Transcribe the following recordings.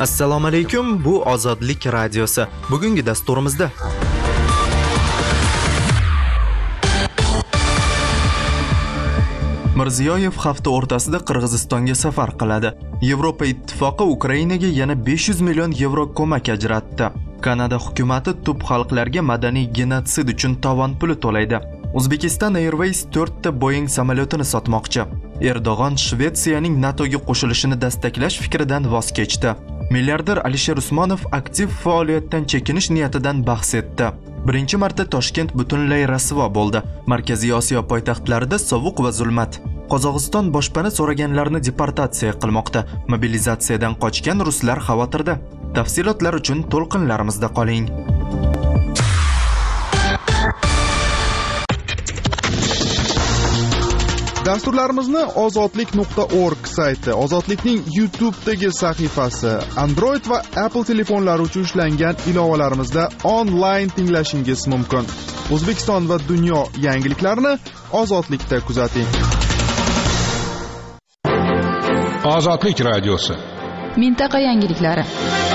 Assalomu alaykum, bu Ozodlik radiosi. Bugungi dasturimizda Mirziyoyev hafta o'rtasida Qirg'izistonga safar qiladi. Yevropa ittifoqi Ukrainaga yana 500 million yevro ko'mak ajratdi. Kanada hukumatı tub xalqlarga madaniy genotsid uchun tovon puli to'laydi. Uzbekistan Airways 4 ta Boeing samolyotini sotmoqchi. Erdo'g'on Shvetsiyaning NATOga qo'shilishini destaklash fikridan voz kechdi. Milliarder Alisher Usmonov aktiv faoliyatdan chekinish niyatidan bahs etdi. Birinchi marta Toshkent butunlay rasvo bo'ldi. Markaziy Osiyo poytaxtlarida sovuq va zulmat. Qozog'iston boshpana so'raganlarni deportatsiya qilmoqda. Mobilizatsiyadan qochgan ruslar xavotirda. Tafsilotlar uchun to'lqinlarimizda qoling. Dasturlarimizni ozodlik.org sayti, Ozodlikning YouTube'dagi sahifasi, Android va Apple telefonlari uchun ishlangan ilovalarimizda onlayn tinglashingiz mumkin. O'zbekiston va dunyo yangiliklarini Ozodlikda kuzating. Ozodlik radiosi. Mintaqa yangiliklari.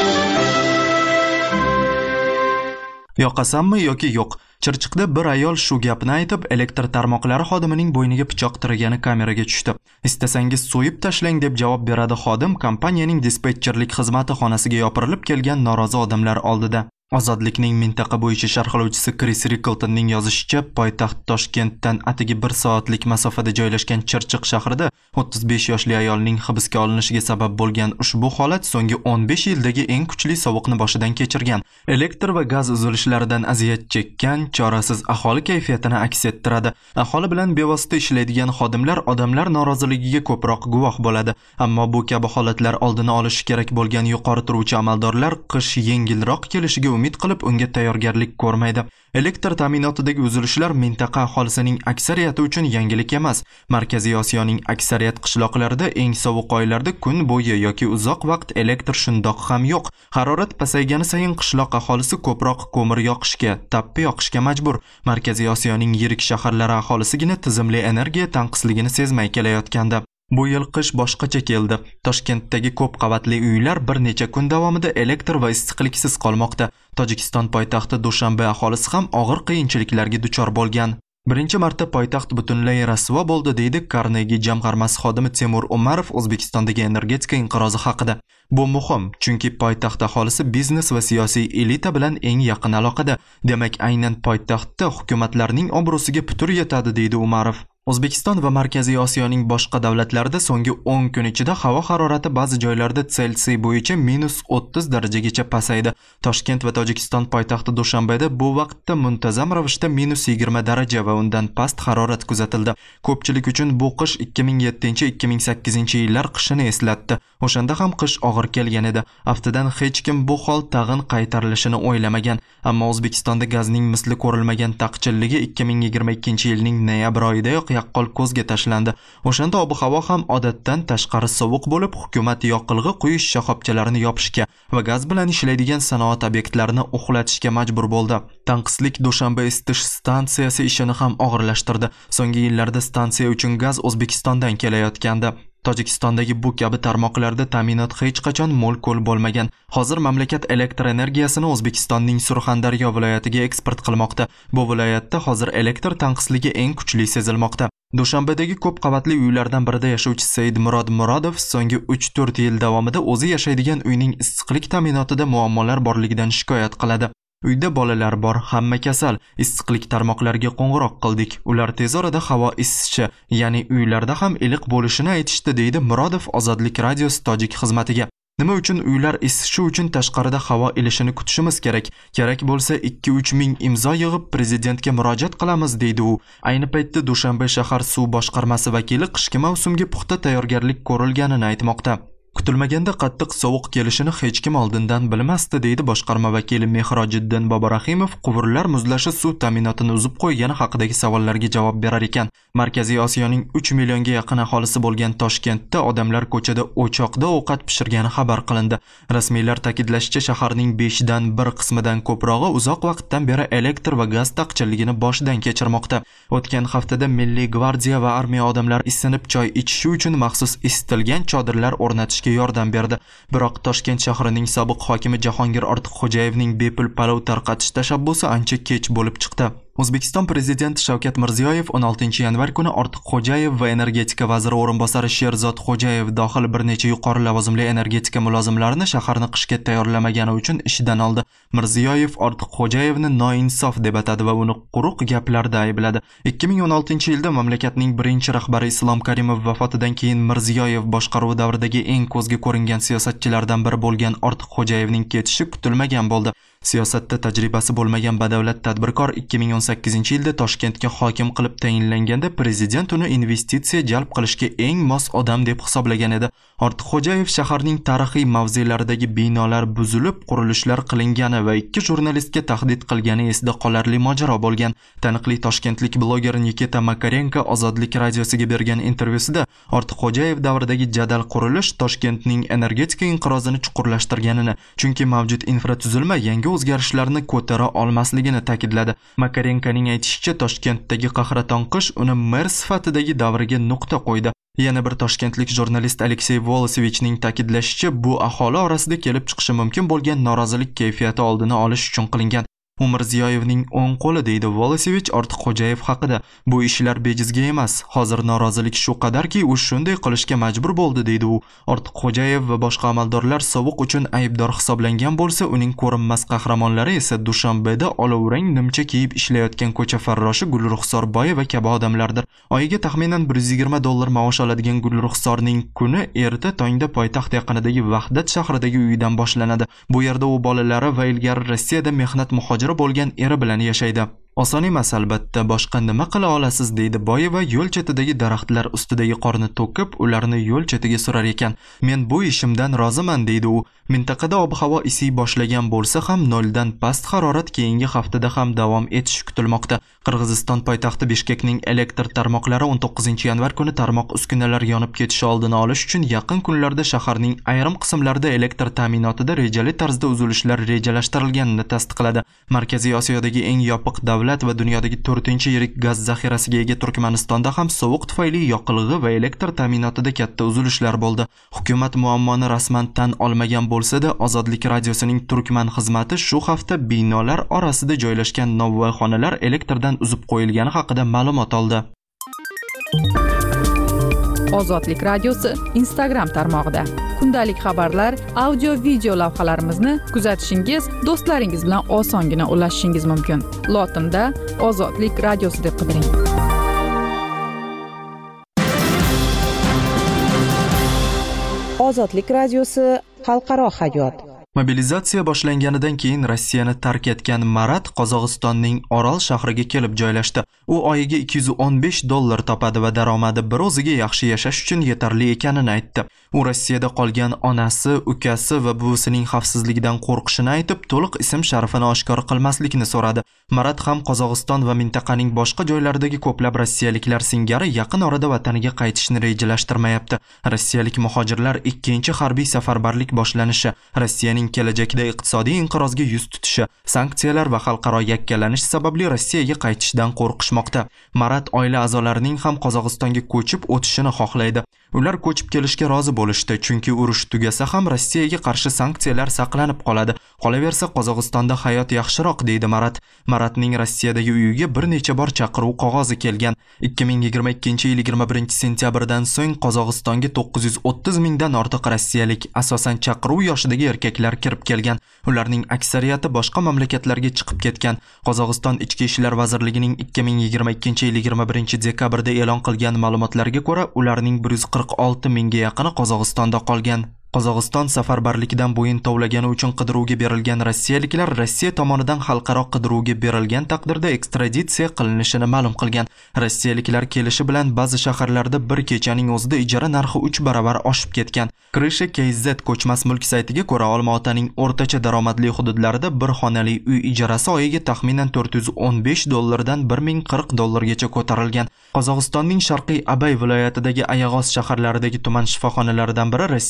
Yoqasammi yoki yo'q? Chirchiqda bir ayol shu gapni aytib, elektr tarmoqlari xodimining bo'yniga pichoq tiragani kameraga tushdi. Istasangiz so'yib tashlang deb javob beradi xodim kompaniyaning dispetcherlik xizmati xonasiga yopirilib kelgan norozi odamlar oldida. Ozodlikning mintaqa bo'yicha sharhlovchisi Chris Rickletonning yozishicha, poytaxt Toshkentdan atigi 1 soatlik masofada joylashgan Chirchiq shahrida 35 yoshli ayolning hibsga olinishiga sabab bo'lgan ushbu holat so'nggi 15 yildagi eng kuchli sovuqni boshidan kechirgan. Elektr va gaz uzilishlaridan aziyat chekkan, chorasiz aholi kayfiyatini aks ettiradi. Aholi bilan bevosita ishlaydigan xodimlar odamlar noroziligiga ko'proq guvoh bo'ladi. Ammo bu kabi holatlar oldini olish kerak bo'lgan yuqori turuvchi amaldorlar qish yengilroq kelishiga umid qilib unga tayyorgarlik ko'rmaydi. Elektr ta'minotidagi uzilishlar mintaqa aholisining aksariyati uchun yangilik emas. Markaziy Osiyoning aksariyat qishloqlarida eng sovuq oylarda kun bo'yi yoki uzoq vaqt elektr shundoq ham yo'q. Harorat pasaygani sayin qishloq aholisi ko'proq ko'mir yoqishga, tappi yoqishga majbur. Markaziy Osiyoning yirik shaharlari aholisigina tizimli energiya tanqisligini sezmay kelayotgandi. Bu yil qish boshqacha keldi. Toshkentdagi ko'p qavatli uylar bir necha kun davomida elektr va issiqliksiz qolmoqda. Tojikiston poytaxti Dushanbe aholisi ham og'ir qiyinchiliklarga duchor bo'lgan. Birinchi marta poytaxt butunlay rasvo bo'ldi, deydi Carnegie jamg'armasi xodimi Temur Umarov O'zbekistondagi energetika inqirozi haqida. Bu muhim, chunki poytaxt aholisi biznes va siyosiy elita bilan eng yaqin aloqada. Demak, aynan poytaxtda hukumatlarning obro'siga putur yetadi, deydi Umarov. O'zbekiston va Markaziy Osiyoning boshqa davlatlarida so'nggi 10 kun ichida havo harorati ba'zi joylarda Selsiy bo'yicha -30 darajagacha pasaydi. Toshkent va Tojikiston poytaxti Dushanbeda bu vaqtda muntazam ravishda -20 daraja va undan past harorat kuzatildi. Ko'pchilik uchun bu qish 2007-2008 yillar qishini eslatdi. O'shanda ham qish og'ir kelgan edi. Aftidan hech kim bu hol tag'in qaytarilishini o'ylamagan. Ammo O'zbekistonda gazning misli ko'rilmagan taqchilligi 2022-yilning noyabr oyidayoq yaqqol ko'zga tashlandi. O'shanda ob-havo ham odatdan tashqari sovuq bo'lib, hukumat yoqilg'i quyish shoxobchalarini yopishga va gaz bilan ishlaydigan sanoat obyektlarini uxlatishga majbur bo'ldi. Tanqislik Dushanbe isitish stansiyasi ishini ham og'irlashtirdi. So'nggi yillarda stansiya uchun gaz O'zbekistondan kelayotgandi. Tojikistondagi bu kabi tarmoqlarda ta'minot hech qachon mo'l-ko'l bo'lmagan. Hozir mamlakat elektr energiyasini O'zbekistonning Surxondaryo viloyatiga eksport qilmoqda. Bu viloyatda hozir elektr tanqisligi eng kuchli sezilmoqda. Dushanbedagi ko'p qavatli uylardan birida yashovchi Said Murod Murodov so'nggi 3-4 yil davomida o'zi yashaydigan uyning issiqlik ta'minotida muammolar borligidan shikoyat qiladi. Uyda bolalar bor, hamma kasal. Issiqlik tarmoqlariga qo'ng'iroq qildik. Ular tez orada havo isishi, ya'ni uylarda ham iliq bo'lishini aytishdi, deydi Murodov Ozodlik radiosi tojik xizmatiga. Nima uchun uylar isishi uchun tashqarida havo ilishini kutishimiz kerak? Kerak bo'lsa 2-3 ming imzo yig'ib prezidentga murojaat qilamiz, deydi u. Ayni paytda Dushanbe shahar suv boshqarmasi vakili qishki mavsumga puxta tayyorgarlik ko'rilganini aytmoqda. Kutilmaganda qattiq sovuq kelishini hech kim oldindan bilmasdi, deydi boshqarma vakili Mehrojiddin Boborahimov. Quvurlar muzlashi suv ta'minotini uzib qo'ygani haqidagi savollarga javob berar ekan. Markaziy Osiyoning 3 millionga yaqin aholisi bo'lgan Toshkentda odamlar ko'chada o'choqda ovqat pishirgani xabar qilindi. Rasmiylar ta'kidlashicha, shaharning 5 dan 1 qismidan ko'prog'i uzoq vaqtdan beri elektr va gaz taqchilligini boshidan kechirmoqda. O'tgan haftada Milliy gvardiya va armiya odamlar isinib choy ichishi uchun maxsus isitilgan chodirlar o'rnatishga yordam berdi. Biroq Toshkent shahrining sobiq hokimi Jahongir Ortiqxo'jayevning bepul palov tarqatish tashabbusi ancha kech bo'lib chiqdi. O'zbekiston prezidenti Shavkat Mirziyoyev 16-yanvar kuni Ortiqxo'jayev va energetika vaziri o'rinbosari Sherzod Xo'jayev dohil bir necha yuqori lavozimli energetika mulozimlarini shaharni qishga tayyorlamagani uchun ishdan oldi. Mirziyoyev Ortiqxo'jayevni noinsof deb atadi va uni quruq gaplarda aybladi. 2016-yilda mamlakatning birinchi rahbari Islom Karimov vafotidan keyin Mirziyoyev boshqaruvi davridagi eng ko'zga ko'ringan siyosatchilardan biri bo'lgan Ortiqxo'jayevning ketishi kutilmagan bo'ldi. Siyosatda tajribasi bo'lmagan badavlat tadbirkor 2018-yilda Toshkentga hokim qilib tayinlanganda prezident uni investitsiya jalb qilishga eng mos odam deb hisoblagan edi. Ortiqxo'jayev shaharning tarixiy mavzelaridagi binolar buzilib, qurilishlar qilingani va 2 jurnalistga tahdid qilgani esda qolarli mojaro bo'lgan. Taniqli toshkentlik bloger Nikita Makarenko Ozodlik radiosiga bergan intervyusida Ortiqxo'jayev davridagi jadal qurilish Toshkentning energetika inqirozini chuqurlashtirganini, chunki mavjud infratuzilma yangi o'zgarishlarni ko'tara olmasligini ta'kidladi. Makarenkoning aytishicha, Toshkentdagi qahraton qish uni mer sifatidagi davriga nuqta qo'ydi. Yana bir toshkentlik jurnalist Aleksey Volosevichning ta'kidlashicha, bu aholi orasida kelib chiqishi mumkin bo'lgan norozilik kayfiyati oldini olish uchun qilingan. U Mirziyoyevning o'ng qo'li deydi Volosevich Ortiqxo'jayev haqida. Bu ishlar bejizga emas. Hozir norozilik shu qadarki, u shunday qilishga majbur bo'ldi deydi u. Ortiqxo'jayev va boshqa amaldorlar sovuq uchun aybdor hisoblangan bo'lsa, uning ko'rinmas qahramonlari esa Dushanbeda olovrang nimcha kiyib ishlayotgan ko'cha farroshi Gulruxsorboyeva kabi odamlardir. Oyiga taxminan $120 maosh oladigan Gulruxsorning kuni erta tongda poytaxt yaqinidagi Vahdat shahridagi uyidan boshlanadi. Bu yerda u bolalari va ilgari Rossiyada mehnat muhojiri bo'lgan eri bilan yashaydi. Oson emas albatta, boshqa nima qila olasiz deydi Boyeva yo'l chetidagi daraxtlar ustidagi qorni to'kib, ularni yo'l chetiga surar ekan. Men bu ishimdan roziman deydi u. Mintaqada ob-havo isiy boshlagan bo'lsa ham 0 dan past harorat keyingi haftada ham davom etishi kutilmoqda. Qirg'iziston poytaxti Bishkekning elektr tarmoqlari 19-yanvar kuni tarmoq uskunalar yonib ketishi oldini olish uchun yaqin kunlarda shaharning ayrim qismlarida elektr ta'minotida rejali tarzda uzilishlar rejalashtirilganini tasdiqladi. Markaziy Osiyodagi eng yopiq davlat va dunyodagi 4-yirik gaz zaxirasiga ega Turkmanistonda ham sovuq tufayli yoqilg'i va elektr ta'minotida katta uzilishlar bo'ldi. Hukumat muammoni rasman tan olmagan bo'lsa-da, Ozodlik radiosining Turkman xizmati shu hafta binolar orasida joylashgan novvoyxonalar elektrdan uzib qo'yilgani haqida ma'lumot oldi. Ozodlik radiosi Instagram tarmog'ida kundalik xabarlar, audio video lavhalarimizni kuzatishingiz, do'stlaringiz bilan osongina ulashishingiz mumkin. Lotinda Ozodlik radiosi deb qidiring. Ozodlik radiosi xalqaro hayot. Mobilizatsiya boshlanganidan keyin Rossiyani tark etgan Marat Qozog'istonning Orol shahriga kelib joylashdi. U oyiga $215 topadi va daromadi bir o'ziga yaxshi yashash uchun yetarli ekanini aytdi. U Rossiyada qolgan onasi, ukasi va buvisining xavfsizligidan qo'rqishini aytib, to'liq ism-sharifini oshkor qilmaslikni so'radi. Marat ham Qozog'iston va mintaqaning boshqa joylaridagi ko'plab rossiyaliklar singari yaqin orada vataniga qaytishni rejalashtirmayapti. Rossiyalik muhojirlar 2-chi harbiy safarbarlik boshlanishi, Rossiyaning kelajakda iqtisodiy inqirozga yuz tutishi, sanksiyalar va xalqaro yakkalanish sababli Rossiyaga qaytishdan qo'rqishmoqda. Marat oila a'zolarining ham Qozog'istonga ko'chib o'tishini xohlaydi. Ular ko'chib kelishga rozi bo'lishdi, chunki urush tugasa ham Rossiyaga qarshi sanksiyalar saqlanib qoladi. Qolaversa Qozog'istonda hayot yaxshiroq deydi Marat. Maratning Rossiyadagi uyiga bir necha bor chaqiruv qog'ozi kelgan. 2022-yil 21-sentyabrdan so'ng Qozog'istonga 930 mingdan ortiq rossiyalik, asosan chaqiruv yoshidagi erkaklar kirib kelgan. Ularning aksariyati boshqa mamlakatlarga chiqib ketgan. Qozog'iston Ichki ishlar vazirligining 2022-yil 21-dekabrda e'lon qilgan ma'lumotlarga ko'ra, ularning 146 mingga yaqini Qozog'istonda qolgan. Qozog'iston safarbarlikdan bo'yin tovlagani uchun qidiruvga berilgan rossiyaliklar Rossiya tomonidan xalqaro qidiruvga berilgan taqdirda ekstraditsiya qilinishini ma'lum qilgan. Rossiyaliklar kelishi bilan ba'zi shaharlarda bir kechaning o'zida ijara narxi 3 barobar oshib ketgan. Krisha KZ ko'chmas mulk saytiga ko'ra, Olmaotaning o'rtacha daromadli hududlarida bir xonali uy ijarasi oyiga taxminan $415 dan $1040 gacha ko'tarilgan. Qozog'istonning sharqiy Abay viloyatidagi Ayag'oz shaharlaridagi tuman shifoxonalaridan biri rossiyalik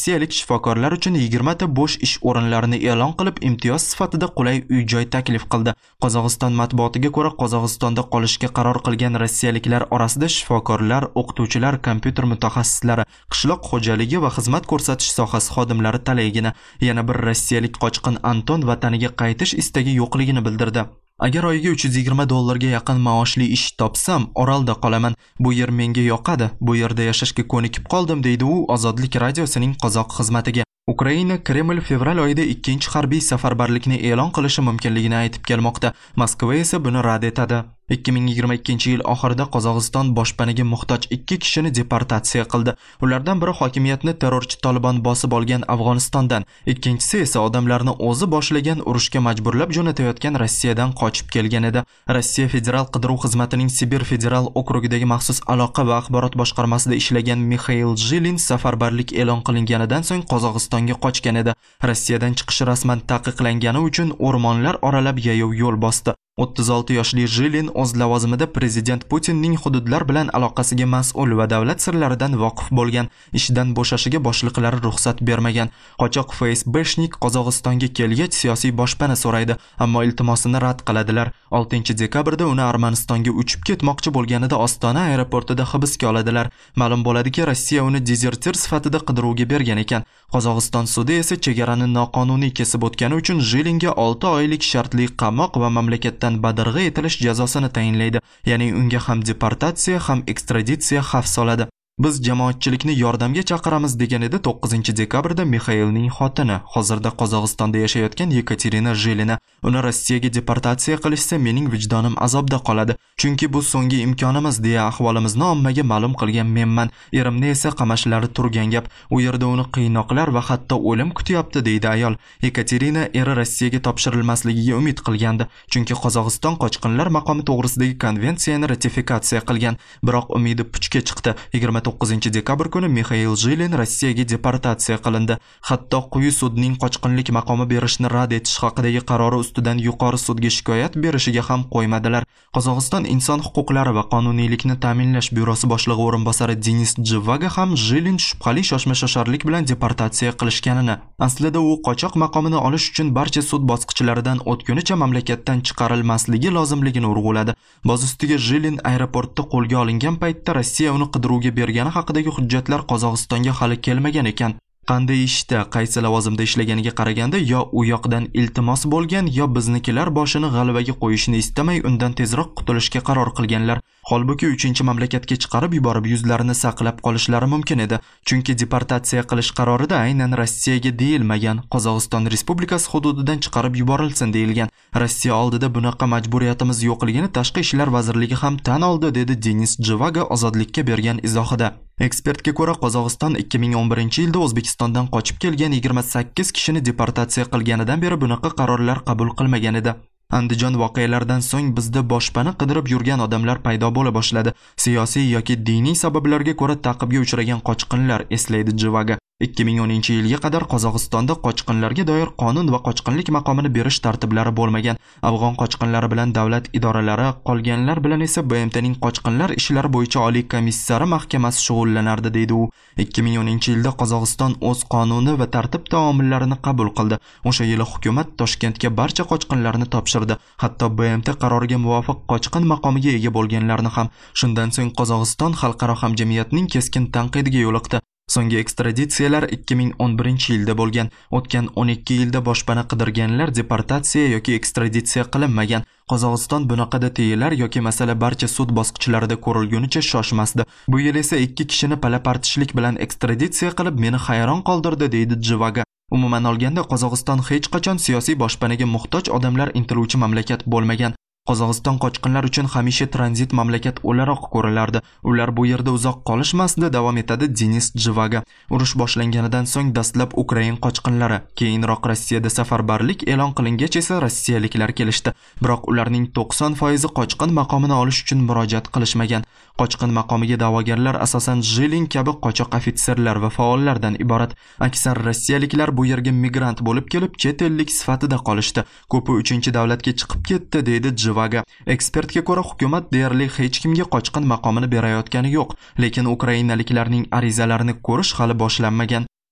shifokorlar uchun 20 ta bo'sh ish o'rinlarini e'lon qilib, imtiyoz sifatida qulay uy-joy taklif qildi. Qozog'iston matbuotiga ko'ra, Qozog'istonda qolishga qaror qilgan rossiyaliklar orasida shifokorlar, o'qituvchilar, kompyuter mutaxassislari, qishloq xo'jaligi va xizmat ko'rsatish sohasi xodimlari talaygina. Yana bir rossiyalik qochqin Anton vataniga qaytish istagi yo'qligini bildirdi. Agar oyiga $320 yaqin maoshli ish topsam, Orolda qolaman. Bu yer menga yoqadi. Bu yerda yashashga ko'nikib qoldim, deydi u Ozodlik radiosining qozoq xizmatiga. Ukraina Kreml fevral oyida 2-chi harbiy safarbarlikni e'lon qilishi mumkinligini aytib kelmoqda. Moskva esa buni rad etadi. 2022-yil oxirida Qozog'iston boshpanaga muhtoj 2 kishini deportatsiya qildi. Ulardan biri hokimiyatni terrorchi Taliban bosib olgan Afg'onistondan, ikkinchisi esa odamlarni o'zi boshlagan urushga majburlab jo'natayotgan Rossiyadan qochib kelgan edi. Rossiya Federal qidiruv xizmatining Sibir federal okrugidagi maxsus aloqa va axborot boshqarmasida ishlagan Mikhail Zhilin safarbarlik e'lon qilinganidan so'ng Qozog'istonga qochgan edi. Rossiyadan chiqishi rasman taqiqlangani uchun o'rmonlar oralab yayov yo'l bosdi. 36 yoshli Zhilin o'z lavozimida prezident Putinning hududlar bilan aloqasiga mas'ul va davlat sirlaridan voqif bo'lgan. Ishdan bo'shashiga boshliqlari ruxsat bermagan. Qochoq FSBshnik Qozog'istonga kelgach siyosiy boshpana so'raydi, ammo iltimosini rad qiladilar. 6-dekabrda uni Armanistonga uchib ketmoqchi bo'lganida Ostona aeroportida hibsga oladilar. Ma'lum bo'ladiki, Rossiya uni dezertir sifatida qidiruvga bergan ekan. Qozog'iston sudi esa chegarani noqonuniy kesib o'tgani uchun Zhilinga 6 oylik shartli qamoq va mamlakatdan badarg'a etilish jazosini tayinlaydi. Ya'ni unga ham deportatsiya, ham ekstraditsiya xavf soladi. Biz jamoatchilikni yordamga chaqiramiz degan edi 9-dekabrda Mikhailning xotini, hozirda Qozog'istonda yashayotgan Yekaterina Zhilina. Uni Rossiyaga deportatsiya qilishsa mening vijdonim azobda qoladi. Chunki bu so'nggi imkonimiz deya ahvolimizni ommaga ma'lum qilgan menman. Erimni esa qamashlari turgan gap. U yerda uni qiynoqlar va hatto o'lim kutyapti, deydi ayol. Yekaterina eri Rossiyaga topshirilmasligiga umid qilgandi. Chunki Qozog'iston qochqinlar maqomi to'g'risidagi konvensiyani ratifikatsiya qilgan. Biroq umidi puchga chiqdi. 9-dekabr kuni Mikhail Zhilin Rossiyaga deportatsiya qilindi. Hatto quyi sudning qochqinlik maqomi berishni rad etish haqidagi qarori ustidan yuqori sudga shikoyat berishiga ham qo'ymadilar. Qozog'iston inson huquqlari va qonuniylikni ta'minlash byurosi boshlig'i o'rinbosari Denis Jvaga ham Zhilin shubhali shoshma-shosharlik bilan deportatsiya qilishganini, aslida u qochoq maqomini olish uchun barcha sud bosqichlaridan o'tgunicha mamlakatdan chiqarilmasligi lozimligini urg'uladi. Boz ustiga Zhilin aeroportda qo'lga olingan paytda Rossiya uni qidiruvga bergani haqidagi hujjatlar Qozog'istonga hali kelmagan ekan. Qanday ishda, qaysi lavozimda ishlaganiga qaraganda yo u yoqdan iltimos bo'lgan, yo biznikilar boshini g'alabaga qo'yishni istamay undan tezroq qutulishga qaror qilganlar. Holbuki 3-mamlakatga chiqarib yuborib yuzlarini saqlab qolishlari mumkin edi. Chunki deportatsiya qilish qarorida aynan Rossiyaga deyilmagan, Qozog'iston Respublikasi hududidan chiqarib yuborilsin deyilgan. Rossiya oldida bunaqa majburiyatimiz yo'qligini Tashqi ishlar vazirligi ham tan oldi, dedi Denis Jvaga Ozodlikka bergan izohida. Ekspertga ko'ra, Qozog'iston 2011-yilda O'zbekistondan qochib kelgan 28 kishini deportatsiya qilganidan beri bunaqa qarorlar qabul qilmagan edi. Andijon voqealaridan so'ng bizda boshpana qidirib yurgan odamlar paydo bo'la boshladi. Siyosiy yoki diniy sabablarga ko'ra ta'qibga uchragan qochqinlar, eslaydi Jvaga. 2010-yilga qadar Qozog'istonda qochqinlarga doir qonun va qochqinlik maqomini berish tartiblari bo'lmagan. Afg'on qochqinlari bilan davlat idoralari, qolganlar bilan esa BMTning qochqinlar ishlari bo'yicha oliy komissari mahkamasi shug'ullanardi, deydi u. 2010-yilda Qozog'iston o'z qonuni va tartib taomillarini qabul qildi. O'sha yili hukumat Toshkentga barcha qochqinlarni topshirdi. Hatto BMT qaroriga muvofiq qochqin maqomiga ega bo'lganlarni ham. Shundan so'ng Qozog'iston xalqaro hamjamiyatning keskin tanqidiga yo'liqdi. So'nggi ekstraditsiyalar 2011-yilda bo'lgan. O'tgan 12 yilda boshpana qidirganlar deportatsiya yoki ekstraditsiya qilinmagan. Qozog'iston bunaqada teyinlar yoki masala barcha sud bosqichlarida ko'rilgunicha shoshmasdi. Bu yil esa 2 kishini palapartishlik bilan ekstraditsiya qilib meni hayron qoldirdi, deydi Jvaga. Umuman olganda Qozog'iston hech qachon siyosiy boshpanaga muhtoj odamlar intiluvchi mamlakat bo'lmagan. Qozog'iston qochqinlar uchun hamisha tranzit mamlakat o'laroq ko'rilardi. Ular bu yerda uzoq qolishmasdi, davom etadi Denis Jvaga. Urush boshlanganidan so'ng dastlab Ukrain qochqinlari, keyinroq Rossiyada safarbarlik e'lon qilingach esa rossiyaliklar kelishdi. Biroq ularning 90% qochqin maqomini olish uchun murojaat qilishmagan. Qochqin maqomiga da'vogarlar asosan Zhilin kabi qochoq ofitserlar va faollardan iborat. Aksar rossiyaliklar bu yerga migrant bo'lib kelib, chet ellik sifatida qolishdi. Ko'pi 3-davlatga chiqib ketdi, deydi Jvaga. Ekspertga ko'ra, hukumat deyarli hech kimga qochqin maqomini berayotgani yo'q, lekin ukrainaliklarning arizalarini ko'rish hali boshlanmagan.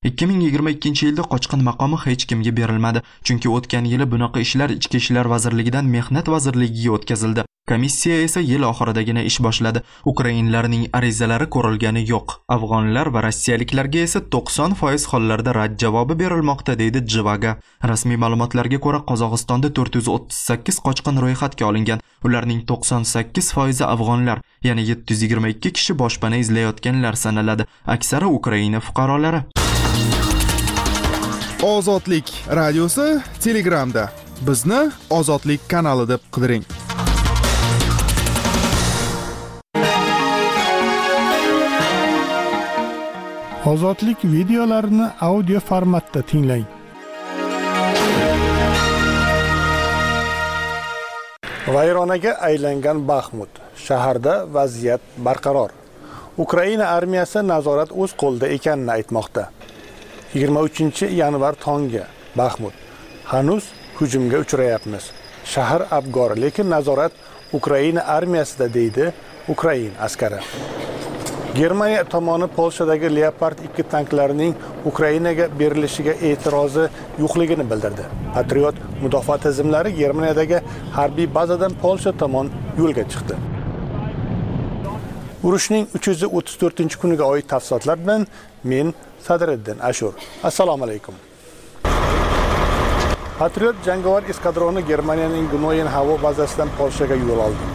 2022 yilda qochqin maqomi hech kimga berilmadi, chunki o'tgan yili bunaqa ishlar Ichki ishlar vazirligidan Mehnat vazirligiga o'tkazildi. Komissiya esa yil oxiridagina ish boshladi. Ukrainlarning arizalari ko'rilgani yo'q. Afg'onlar va rossiyaliklarga esa 90% hollarda rad javobi berilmoqda, deydi Jivaga. Rasmiy ma'lumotlarga ko'ra, Qozog'istonda 438 qochqin ro'yxatga olingan. Ularning 98% afg'onlar, ya'ni 722 kishi boshpana izlayotganlar sanaladi. Aksari Ukraina fuqarolari. Ozodlik radiosi Telegramda. Bizni Ozodlik kanali deb qidiring. Ozodlik videolarini audio formatda tinglang. Vayronaga aylangan Baxmut. Shaharda vaziyat barqaror. Ukraina armiyasi nazorat o'z qo'lida ekanini aytmoqda. 23-yanvar tongi Baxmut. Hanuz hujumga uchrayapmiz. Shahar abgor, lekin nazorat Ukraina armiyasida, deydi Ukraina askari. Germaniya tomoni Polshadagi Leopard 2 tanklarining Ukrainaga berilishiga e'tirozi yo'qligini bildirdi. Patriot mudofaa tizimlari Germaniyadagi harbiy bazadan Polsha tomon yo'lga chiqdi. Urushning 334-kuniga oid tafsilotlar bilan men Sadriddin Ashur. Assalomu alaykum. Patriot jangovar eskadroni Germaniyaning Gnoyen havo bazasidan Polshaga yo'l oldi.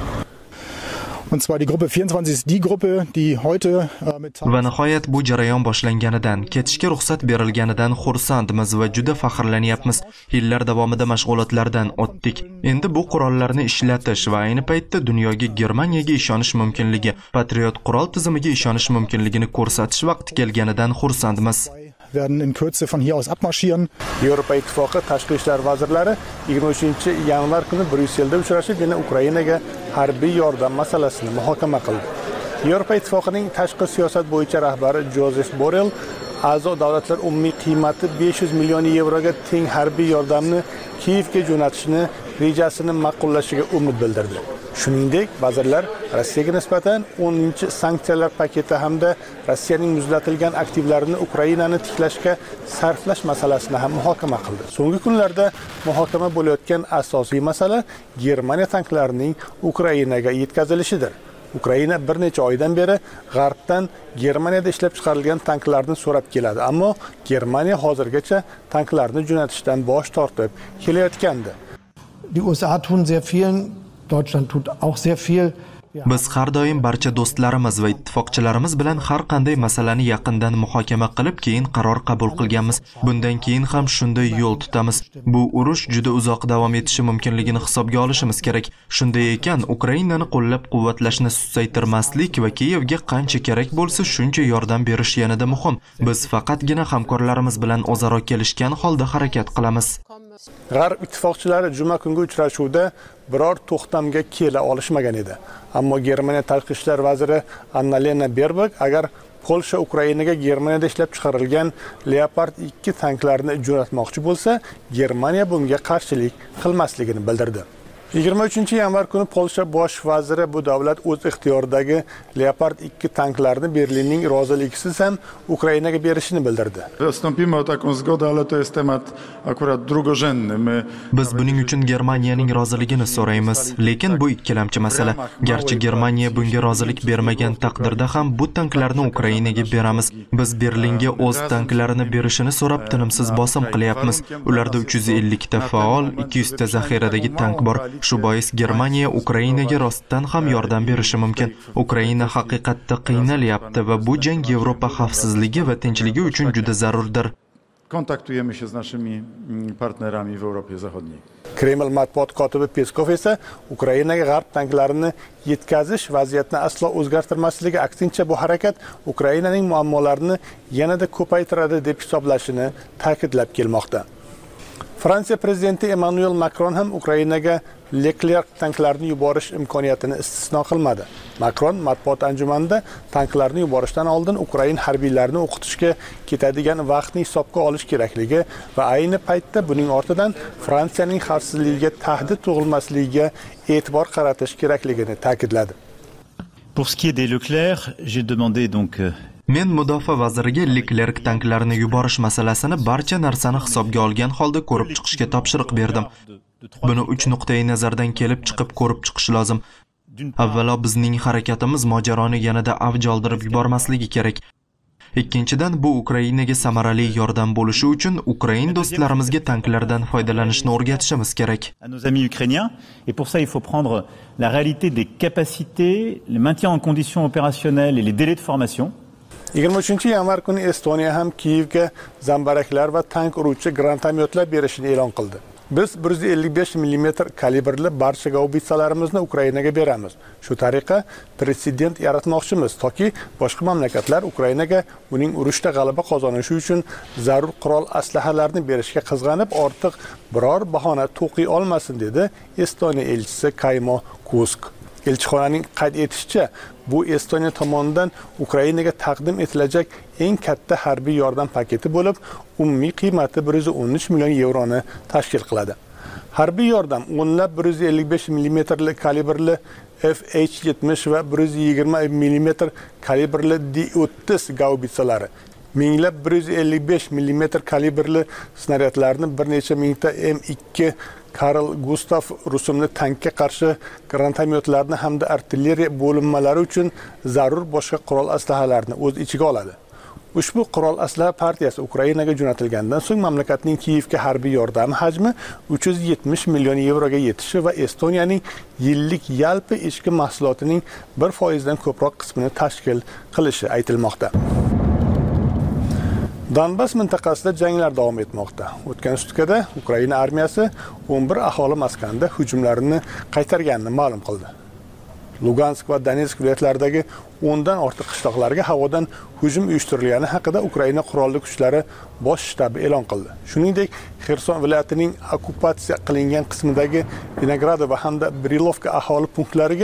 Und zwar die Gruppe 24 ist die Gruppe, die heute mit Va nihoyat bu jarayon boshlanganidan, ketishga ruxsat berilganidan xursandmiz va juda faxrlanyapmiz. Yillar davomida mashg'ulotlardan o'tdik. Endi bu qurollarni ishlatish va ayni paytda dunyoga Germaniyaga ishonish mumkinligi, Patriot qurol tizimiga ishonish mumkinligini ko'rsatish vaqti kelganidan xursandmiz. werden in Kürze von hier aus abmarschieren. Yevropa Ittifoqi tashqi ishlar vazirlari 23-yanvar kuni Bryusselda uchrashib, yana Ukrainaga harbiy yordam masalasini muhokama qildi. Yevropa Ittifoqining tashqi siyosat bo'yicha rahbari Josef Borrell a'zo davlatlar umumiy qiymati 500 million yevroga teng harbiy yordamni Kiyevga jo'natishni rejasini ma'qullashiga umid bildirdi. Shuningdek, vazirlar Rossiyaga nisbatan 10-sanksiyalar paketi hamda Rossiyaning muzlatilgan aktivlarini Ukrainani tiklashga sarflash masalasini ham muhokama qildi. So'nggi kunlarda muhokama bo'layotgan asosiy masala Germaniya tanklarining Ukrainaga yetkazilishidir. Ukraina bir necha oydan beri G'arbdan Germaniyada ishlab chiqarilgan tanklarni so'rab keladi, ammo Germaniya hozirgacha tanklarni jo'natishdan bosh tortib kelayotgandi. Die USA tun sehr viel, Deutschland tut auch sehr viel. Biz har doim barcha do'stlarimiz va ittifoqchilarimiz bilan har qanday masalani yaqindan muhokama qilib, keyin qaror qabul qilganmiz. Bundan keyin ham shunday yo'l tutamiz. Bu urush juda uzoq davom etishi mumkinligini hisobga olishimiz kerak. Shunday ekan, Ukrainani qo'llab-quvvatlashni susaytirmaslik va Kiyevga qancha kerak bo'lsa, shuncha yordam berish yanada muhim. Biz faqatgina hamkorlarimiz bilan o'zaro kelishgan holda harakat qilamiz. G'arb ittifoqchilari juma kungi uchrashuvda biror to'xtamga kela olishmagan edi. Ammo Germaniya tashqi ishlar vaziri Annalena Baerbock agar Polsha Ukrainaga Germaniyada ishlab chiqarilgan Leopard 2 tanklarini jo'natmoqchi bo'lsa, Germaniya bunga qarshilik qilmasligini bildirdi. 23-yanvar kuni Polsha bosh vaziri bu davlat o'z ixtiyoridagi Leopard 2 tanklarini Berlinning roziligisiz ham Ukrainaga berishini bildirdi. Wstąpimy o taką zgodę, ale to jest temat akurat drugorzędny. Biz buning uchun Germaniyaning roziligini so'raymiz, lekin bu ikkilamchi masala. Garchi Germaniya bunga rozilik bermagan taqdirda ham bu tanklarni Ukrainaga beramiz. Biz Berlinga o'z tanklarini berishini so'rab tinimsiz bosim qilyapmiz. Ularda 350 ta faol, 200 ta zaxiradagi tank bor. Shu bois Germaniya Ukrainaga rostdan ham yordam berishi mumkin. Ukraina haqiqatda qiynalyapti va bu jang Yevropa xavfsizligi va tinchligi uchun juda zarurdir. Kontaktujemy się z naszymi partnerami w Europie Zachodniej. Kreml matbuot kotibi Peskov esa Ukrainaga g'arb tanklarini yetkazish vaziyatni aslo o'zgartirmasligi, aksincha bu harakat Ukrainaning muammolarini yanada ko'paytiradi deb hisoblashini ta'kidlab kelmoqda. Fransiya prezidenti Emmanuel Macron ham Ukrainaga Leclerc tanklarini yuborish imkoniyatini istisno qilmadi. Macron matbuot anjumanida tanklarni yuborishdan oldin Ukrain harbiylarini o'qitishga ketadigan vaqtni hisobga olish kerakligi va ayni paytda buning ortidan Fransiyaning xavfsizligiga tahdid tug'ilmasligiga e'tibor qaratish kerakligini ta'kidladi. Pour ce qui est des Leclerc, j'ai demandé donc Men mudofaa vaziriga Leclerc tanklarini yuborish masalasini barcha narsani hisobga olgan holda ko'rib chiqishga topshiriq berdim. Buni 3 nuqtai nazardan kelib chiqib ko'rib chiqish lozim. Avvalo bizning harakatimiz mojaroni yanada avj oldirib yubormasligi kerak. Ikkinchidan, bu Ukrainaga samarali yordam bo'lishi uchun Ukrain do'stlarimizga tanklardan foydalanishni o'rgatishimiz kerak. À nos amis ukrainiens, et pour ça il faut prendre la réalité des capacités, le maintien en conditions opérationnelles et les délais de formation. 23-yanvar kuni Estoniya ham Kiyevga zambaraklar va tank uruvchi grantomyotlar berishini e'lon qildi. Biz 155 mm kalibrli barcha gaubitsalarimizni Ukrainaga beramiz. Shu tariqa prezident yaratmoqchimiz, toki boshqa mamlakatlar Ukrainaga uning urushda g'alaba qozonishi uchun zarur qurol aslahalarni berishga qizg'anib, ortiq biror bahona to'qiy olmasin, dedi Estoniya elchisi Kaymo Kusk. Elchixonaning qayd etishicha, bu Estoniya tomonidan Ukrainaga taqdim etilajak eng katta harbiy yordam paketi bo'lib, umumiy qiymati 113 million yevroni tashkil qiladi. Harbiy yordam o'nlab 155 mm kalibrli FH-70 va 120 mm kalibrli D-30 gaubitsalari, minglab 155 mm kalibrli snaryadlarni, bir necha mingta M2 Karl Gustav rusumli tankka qarshi grantomyotlarni hamda artilleriya bo'linmalari uchun zarur boshqa qurol aslahalarni o'z ichiga oladi. Ushbu qurol aslaha partiyasi Ukrainaga jo'natilgandan so'ng mamlakatning Kiyevga harbiy yordami hajmi 370 million yevroga yetishi va Estoniyaning yillik yalpi ichki mahsulotining 1% dan ko'proq qismini tashkil qilishi aytilmoqda. Donbass mintaqasida janglar davom etmoqda. O'tgan sutkada Ukraina armiyasi 11 aholi maskanida hujumlarini qaytarganini ma'lum qildi. Lugansk va Donetsk viloyatlaridagi 10 dan ortiq qishloqlarga havodan hujum uyushtirilgani haqida Ukraina qurolli kuchlari bosh shtabi e'lon qildi. Shuningdek, Xerson viloyatining okupatsiya qilingan qismidagi Vinogradova hamda Brilovka aholi punktlariga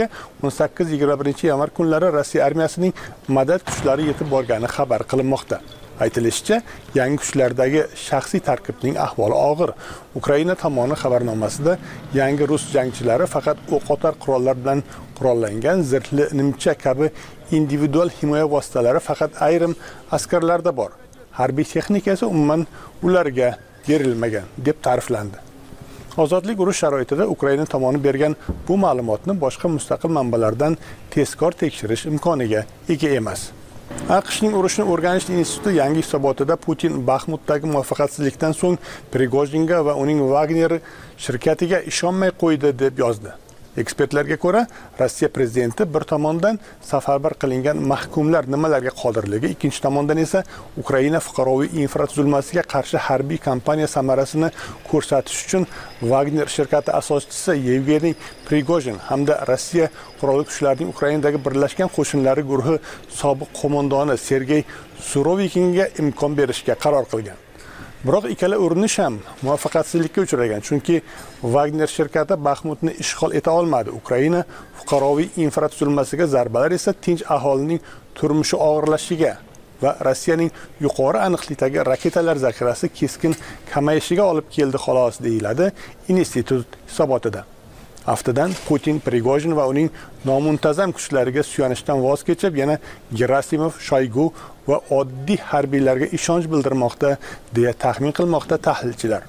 18-21 kunlari Rossiya armiyasining madad kuchlari yetib borgani xabar qilinmoqda. Aytilishicha, yangi kuchlardagi shaxsiy tarkibning ahvoli og'ir. Ukraina tomoni xabarnomasida yangi rus jangchilari faqat o'q-otar qurollar bilan qurollangan zirhli nimcha kabi individual himoya vositalari faqat ayrim askarlarda bor. Harbiy texnika esa umuman ularga berilmagan deb ta'riflandi. Ozodlik urush sharoitida Ukraina tomoni bergan bu ma'lumotni boshqa mustaqil manbalardan tezkor tekshirish imkoniga ega emas. AQShning urushni o'rganish instituti yangi hisobotida Putin Baxmutdagi muvaffaqiyatsizlikdan so'ng Prigojinga va uning Wagner shirkatiga ishonmay qo'ydi deb yozdi. Ekspertlarga ko'ra, Rossiya prezidenti bir tomondan safarbar qilingan mahkumlar nimalarga qodirligi, ikkinchi tomondan esa Ukraina fuqaroviy infratuzilmasiga qarshi harbiy kampaniya samarasini ko'rsatish uchun Wagner shirkati asoschisi Yevgeniy Prigojin hamda Rossiya qurolli kuchlarining Ukrainadagi birlashgan qo'shinlari guruhi sobiq qo'mondoni Sergey Surovikinga imkon berishga qaror qilgan. Biroq ikkala urinish ham muvaffaqiyatsizlikka uchragan, chunki Wagner shirkati Baxmutni ishg'ol eta olmadi. Ukraina fuqaroviy infratuzilmasiga zarbalar esa tinch aholining turmushi og'irlashishiga va Rossiyaning yuqori aniqlikdagi raketalar zaxirasi keskin kamayishiga olib keldi xolos, deyiladi institut hisobotida. Haftadan Putin Prigojin va uning nomuntazam kuchlariga suyanishdan voz kechib, yana Gerasimov, Shoygu va oddiy harbiylarga ishonch bildirmoqda, deya taxmin qilmoqda tahlilchilar.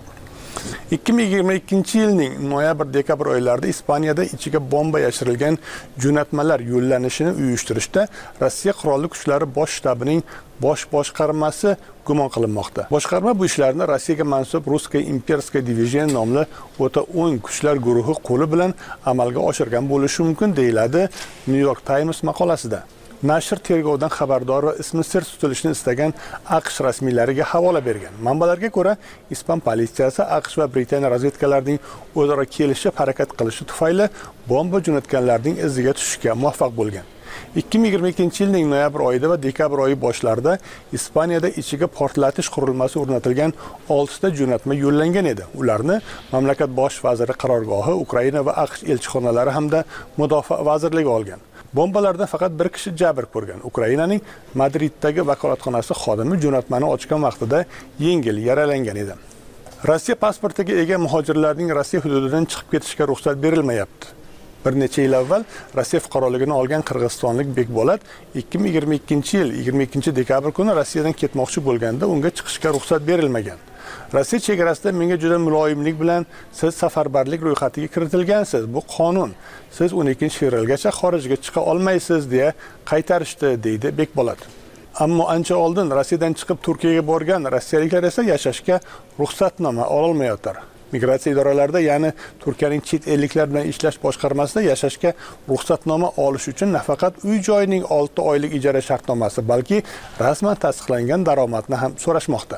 2022 yilning noyabr-dekabr oylarida Ispaniyada ichiga bomba yashirilgan jo'natmalar yo'llanishini uyushtirishda Rossiya qurolli kuchlari bosh shtabining bosh boshqarmasi gumon qilinmoqda. Boshqarma bu ishlarni Rossiyaga mansub Ruskiy Imperskiy divizion nomli o'ta o'ng kuchlar guruhi qo'li bilan amalga oshirgan bo'lishi mumkin, deyiladi New York Times maqolasida. Nashr tergovdan xabardor va ismi sir tutilishini istagan AQSh rasmiylariga havola bergan. Manbalarga ko'ra, Ispan politsiyasi AQSh va Britaniya razvedkalarining o'zaro kelishib harakat qilishi tufayli bomba jo'natganlarning iziga tushishga muvaffaq bo'lgan. 2022 yilning noyabr oyida va dekabr oyi boshlarida Ispaniyada ichiga portlatish qurilmasi o'rnatilgan 6 ta jo'natma yo'llangan edi. Ularni mamlakat bosh vaziri qarorgohi, Ukraina va AQSh elchixonalari hamda mudofaa vazirligi olgan. Bombalardan faqat bir kishi jabr ko'rgan. Ukrainaning Madriddagi vakolatxonasi xodimi jo'natmani ochgan vaqtida yengil yaralangan edi. Rossiya pasportiga ega muhojirlarning Rossiya hududidan chiqib ketishga ruxsat berilmayapti. Bir necha yil avval Rossiya fuqaroligini olgan qirg'izistonlik Bekbolat 2022-yil 22-dekabr kuni Rossiyadan ketmoqchi bo'lganda unga chiqishga ruxsat berilmagan. Rossiya chegarasida menga juda muloyimlik bilan siz safarbarlik ro'yxatiga kiritilgansiz. Bu qonun. Siz 12-fevralgacha xorijga chiqa olmaysiz deya qaytarishdi, deydi Bekbolat. Ammo ancha oldin Rossiyadan chiqib Turkiyaga borgan rossiyaliklar esa yashashga ruxsatnoma ololmayotir. Migratsiya idoralarida, ya'ni Turkiyaning chet elliklar bilan ishlash boshqarmasida yashashga ruxsatnoma olish uchun nafaqat uy joyining 6 oylik ijara shartnomasi, balki rasman tasdiqlangan daromadni ham so'rashmoqda.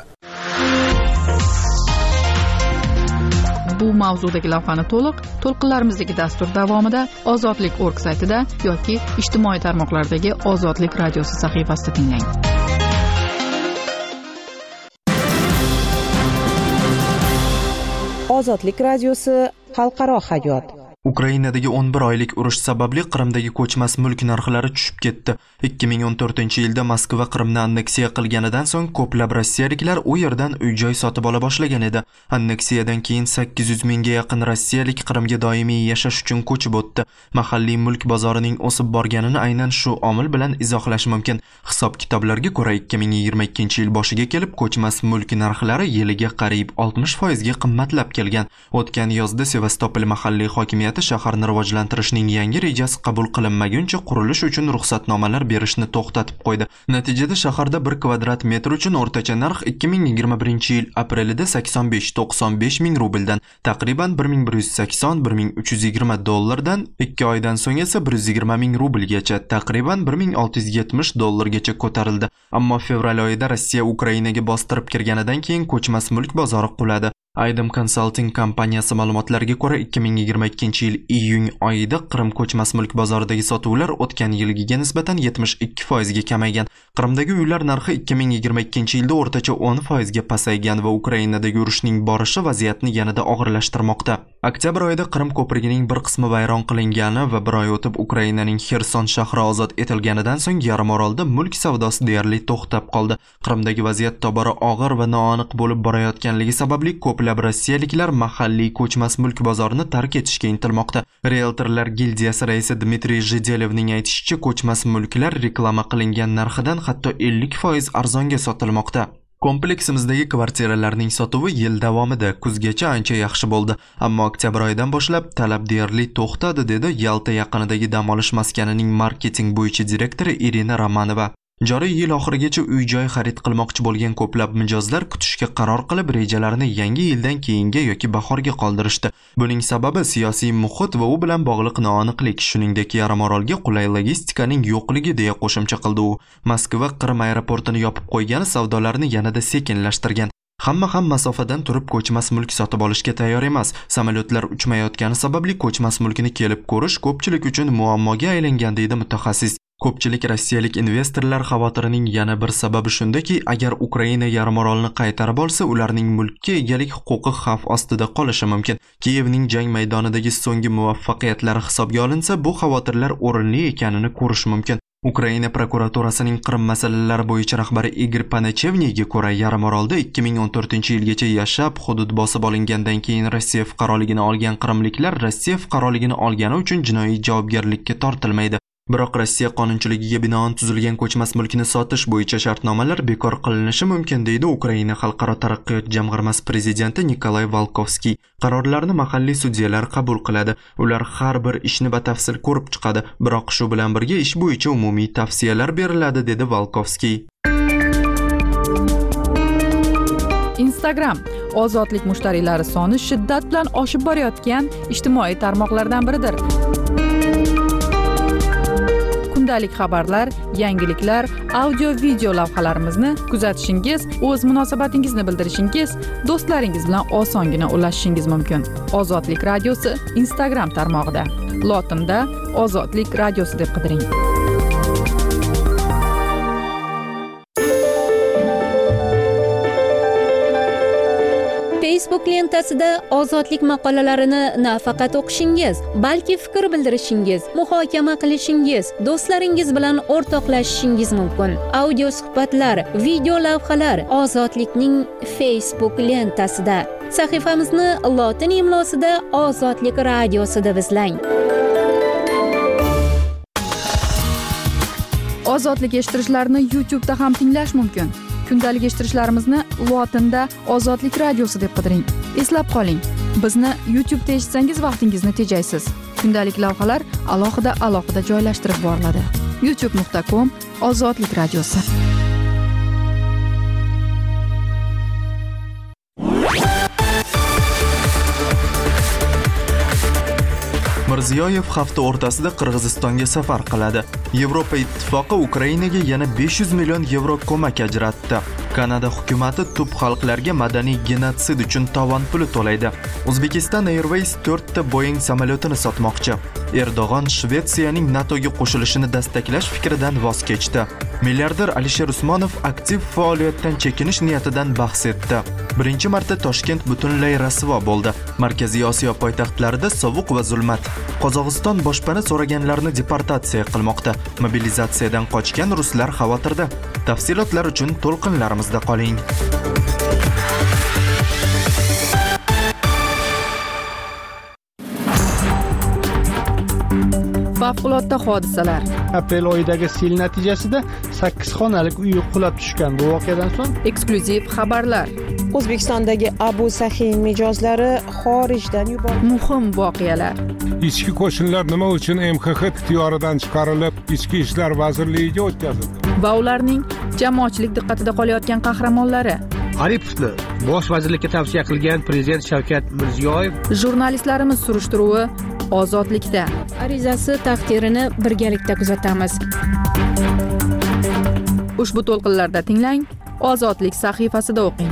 Bu mavzudagi lavhani to'lqinlarimizdagi dastur davomida ozodlik.org saytida yoki ijtimoiy tarmoqlardagi Ozodlik radiosi sahifasida tinglang. Ozodlik radiosi xalqaro hayot. Ukrainadagi 11 oylik urush sababli Qrimdagi ko'chmas mulk narxlari tushib ketdi. 2014-yilda Moskva Qrimni anneksiya qilganidan so'ng ko'plab rossiyaliklar u yerdan uy-joy sotib ola boshlagan edi. Anneksiyadan keyin 800 mingga yaqin rossiyalik Qrimga doimiy yashash uchun ko'chib o'tdi. Mahalliy mulk bozorining o'sib borganini aynan shu omil bilan izohlash mumkin. Hisob-kitoblarga ko'ra 2022-yil boshiga kelib ko'chmas mulk narxlari yiliga qariyb 60% ga qimmatlab kelgan. O'tgan yozda Sevastopol mahalliy hokimiyati shaharni rivojlantirishning yangi rejasi qabul qilinmaguncha qurilish uchun ruxsatnomalar berishni to'xtatib qo'ydi. Natijada shaharda 1 kvadrat metr uchun o'rtacha narx 2021-yil aprelida 85-95 ming rubldan taqriban 1180-1320 dollardan 2 oydan so'ng esa 120 ming rublgacha taqriban 1670 dollargacha ko'tarildi. Ammo fevral oyida Rossiya Ukrainaga bostirib kirganidan keyin ko'chmas mulk bozori quladi. Aydem Consulting kompaniyasi ma'lumotlariga ko'ra 2022-yil iyun oyida Qrim ko'chmas mulk bozoridagi sotuvlar o'tgan yilgiga nisbatan 72% ga kamaygan. Qrimdagi uylar narxi 2022-yilda o'rtacha 10% ga pasaygan va Ukrainadagi urushning borishi vaziyatni yanada og'irlashtirmoqda. Oktyabr oyida Qrim ko'prigining bir qismi vayron qilingani va bir oy o'tib Ukrainaning Xerson shahri ozod etilganidan so'ng yarim orolda mulk savdosi deyarli to'xtab qoldi. Qrimdagi vaziyat tobora og'ir va noaniq bo'lib borayotganligi sababli ko'plab rossiyaliklar mahalliy ko'chmas mulk bozorini tark etishga intilmoqda. Realtorlar gildiyasi raisi Dmitriy Zhidelevning aytishicha, ko'chmas mulklar reklama qilingan narxidan hatto 50% arzonga sotilmoqda. Kompleksimizdagi kvartiralarning sotuvi yil davomida kuzgacha ancha yaxshi bo'ldi, ammo oktyabr oyidan boshlab talab deyarli to'xtadi, dedi Yalta yaqinidagi dam olish maskanining marketing bo'yicha direktori Irina Romanova. Joriy yil oxirigacha uy-joy xarid qilmoqchi bo'lgan ko'plab mijozlar kutishga qaror qilib, rejalarini yangi yildan keyinga yoki bahorga qoldirishdi. Buning sababi siyosiy muhit va u bilan bog'liq noaniqlik, shuningdek yarim orolga qulay logistikaning yo'qligi, deya qo'shimcha qildi u. Moskva Qrim aeroportini yopib qo'ygani savdolarni yanada sekinlashtirgan. Hamma ham masofadan turib ko'chmas mulk sotib olishga tayyor emas. Samolyotlar uchmayotgani sababli ko'chmas mulkni kelib ko'rish ko'pchilik uchun muammoga aylangan, deydi mutaxassis. Ko'pchilik rossiyalik investorlar xavoterining yana bir sababi shundaki, agar Ukraina yarimorolni qaytarib olsa, ularning mulkka egalik huquqi xavf ostida qolishi mumkin. Kiyevning jang maydonidagi so'nggi muvaffaqiyatlari hisobga olinsa, bu xavotirlar o'rinli ekanini ko'rish mumkin. Ukraina prokuraturasining Qrim masalalari bo'yicha rahbari Igor Panachevniga ko'ra, yarimorolda 2014-yilgacha yashab, hudud bosib olingandan keyin Rossiya fuqaroligini olgan qrimliklar Rossiya fuqaroligini olgani uchun jinoiy javobgarlikka tortilmaydi. Biroq Rossiya qonunchiligiga binoan tuzilgan ko'chmas mulkni sotish bo'yicha shartnomalar bekor qilinishi mumkin, deydi Ukraina xalqaro taraqqiyot jamg'armasi prezidenti Nikolay Volkovskiy. Qarorlarni mahalliy sudyalar qabul qiladi. Ular har bir ishni batafsil ko'rib chiqadi, biroq shu bilan birga ish bo'yicha umumiy tavsiyalar beriladi, dedi Volkovskiy. Instagram ozodlik mushtariylari soni shiddat bilan oshib borayotgan ijtimoiy tarmoqlardan biridir. Kundalik xabarlar, yangiliklar, audio-video lavhalarimizni kuzatishingiz, o'z munosabatingizni bildirishingiz, do'stlaringiz bilan osongina ulashishingiz mumkin. Ozodlik radiosi Instagram tarmog'ida. Lotinda Ozodlik radiosi deb qidiring. Facebook lentasida ozodlik maqolalarini nafaqat o'qishingiz, balki fikr bildirishingiz, muhokama qilishingiz, do'stlaringiz bilan o'rtoqlashishingiz mumkin. Audio suhbatlar, video lavhalar Ozodlikning Facebook lentasida. Sahifamizni lotin imlosida Ozodlik radiosida izlang. Ozodlik eshittirishlarini YouTube'da ham tinglash mumkin. Kundalik eshittirishlarimizni lotinda Ozodlik radiosi deb qidiring. Eslab qoling, bizni YouTube'da eshitsangiz vaqtingizni tejaysiz. Kundalik lavhalar alohida joylashtirib boriladi. youtube.com/Ozodlik radiosi. Mirziyoyev hafta o'rtasida Qirg'izistonga safar qiladi. Yevropa ittifoqi Ukrainaga yana 500 million yevro ko'mak ajratdi. Kanada hukumatı tub xalqlarga madaniy genotsid uchun tovon puli to'laydi. Uzbekistan Airways 4 ta Boeing samolyotini sotmoqchi. Erdo'g'on Shvetsiyaning NATOga qo'shilishini destaklash fikridan voz kechdi. Milliarder Alisher Usmonov aktiv faoliyatdan chekinish niyatidan bahs etdi. Birinchi marta Toshkent butunlay rasvo bo'ldi. Markaziy Osiyo poytaxtlarida sovuq va zulmat. Qozog'iston boshpana so'raganlarni deportatsiya qilmoqda. Mobilizatsiyadan qochgan ruslar xavotirda. Tafsilotlar uchun to'lqinlarimizda qoling. Favqulodda hodisalar. Aprel oyidagi sel natijasida 8 xonalik uy qulab tushgan. Bu voqeadan so'ng eksklyuziv xabarlar. O'zbekistondagi Abu Sahiy mijozlari xorijdan yuborildi. Muhim voqealar. Ichki qo'shinlar nima uchun MXX ixtiyoridan chiqarilib, Ichki ishlar vazirligiga o'tkazildi? Va ularning jamoatchilik diqqatida qolayotgan qahramonlari. Aripovni bosh vazirlikka tavsiya qilgan prezident Shavkat Mirziyoyev. Jurnalistlarimiz surishtiruvi Ozodlikda. Arizasi taqdirini birgalikda kuzatamiz. Ushbu to'lqinlarda tinglang, Ozodlik sahifasida o'qing.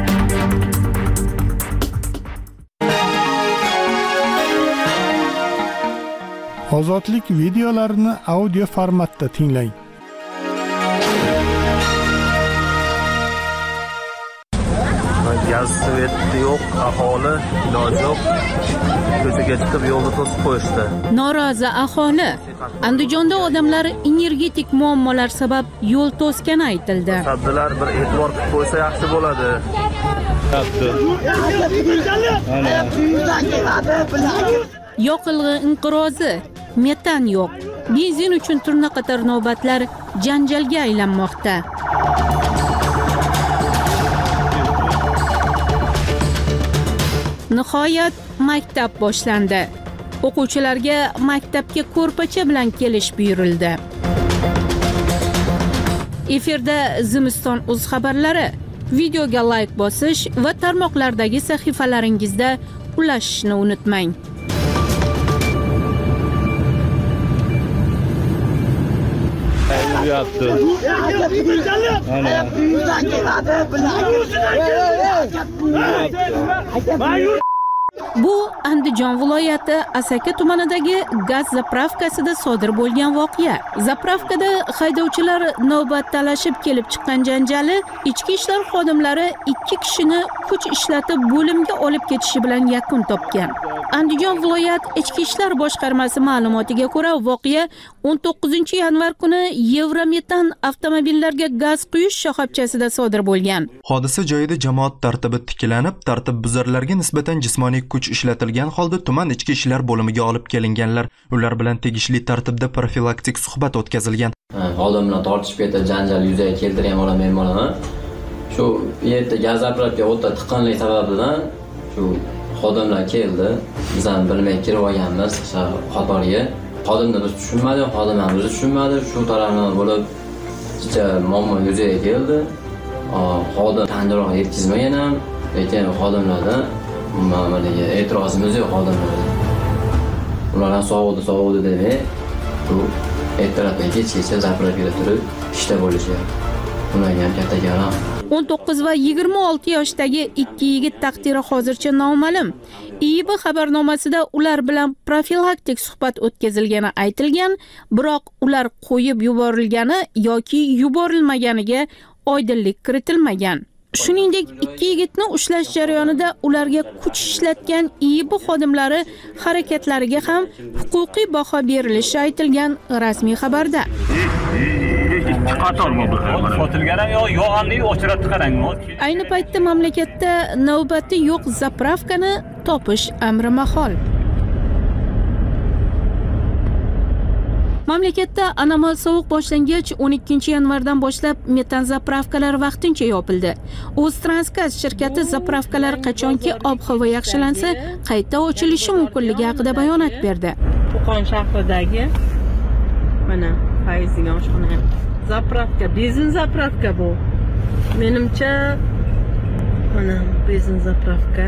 Ozodlik videolarini audio formatda tinglang. Gaz sveti yo'q, aholi iloji yo'q. Ko'chaga chiqib yo'lni to'sib qo'yishdi. Norozi aholi. Andijonda odamlar energetik muammolar sabab yo'l to'sgani aytildi. Sabzilar bir e'tibor qilib qo'ysa yaxshi bo'ladi. Yoqilg'i inqirozi, metan yo'q. Benzin uchun turna qator navbatlar janjalga aylanmoqda. Nihoyat maktab boshlandi. O'quvchilarga maktabga ko'rpacha bilan kelish buyurildi. Efirda Zimiston o'z xabarlari. Videoga like bosish va tarmoqlardagi sahifalaringizda ulashishni unutmang. Bu Andijon viloyati Asaka tumanidagi gaz zapravkasida sodir bo'lgan voqea. Zapravkada haydovchilar navbat talashib kelib chiqqan janjali ichki ishlar xodimlari 2 kishini kuch ishlatib bo'limga olib ketishi bilan yakun topgan. Andijon viloyat ichki ishlar boshqarmasi ma'lumotiga ko'ra, voqea 19-yanvar kuni Yevrometan avtomobillarga gaz quyish shoxobchasida sodir bo'lgan. Hodisa joyida jamoat tartibi tiklanib, tartibbuzarlarga nisbatan jismoniy kuch ishlatilgan holda tuman ichki ishlar bo'limiga olib kelinganlar. Ular bilan tegishli tartibda profilaktik suhbat o'tkazilgan. Xodim bilan tortishib ketib, janjal yuzaga keltirgan men bo'laman. Shu yerda gaz zapravka o'ta tiqinlik sababidan shu xodimlar keldi. Biz ham bilmay kirib olganmiz qatoriga. Xodimni biz tushunmadik, xodim ham o'zi tushunmadi. Shu tarafdan bo'lib muammo yuzaga keldi. Xodim tandirroq yetkazmagan ham, lekin xodimlardan ma'muriga e'tirozimiz yo'q xodimlarga. Ular ham sog'udi demay, bu ertalabdan kechgacha zapravkada turib ishda bo'lishyapti. Ularga ham katta garam. 19 va 26 yoshdagi ikki yigit taqdiri hozircha noma'lum. IIB xabarnomasida ular bilan profilaktik suhbat o'tkazilgani aytilgan, biroq ular qo'yib yuborilgani yoki yuborilmaganiga oydinlik kiritilmagan. Shuningdek, ikki yigitni ushlash jarayonida ularga kuch ishlatgan IIB xodimlari harakatlariga ham huquqiy baho berilishi aytilgan rasmiy xabarda. Ayni paytda mamlakatda navbati yo'q zapravkani topish amri mahol. Mamlakatda anomal sovuq boshlangach 12-yanvardan boshlab metan zapravkalar vaqtincha yopildi. O'ztransgaz shirkati zapravkalar qachonki ob-havo yaxshilansa qayta ochilishi mumkinligi haqida bayonot berdi. Qo'qon shahridagi mana Fayz degan oshxona. Zapravka, benzin zapravka bu. Menimcha mana benzin zapravka.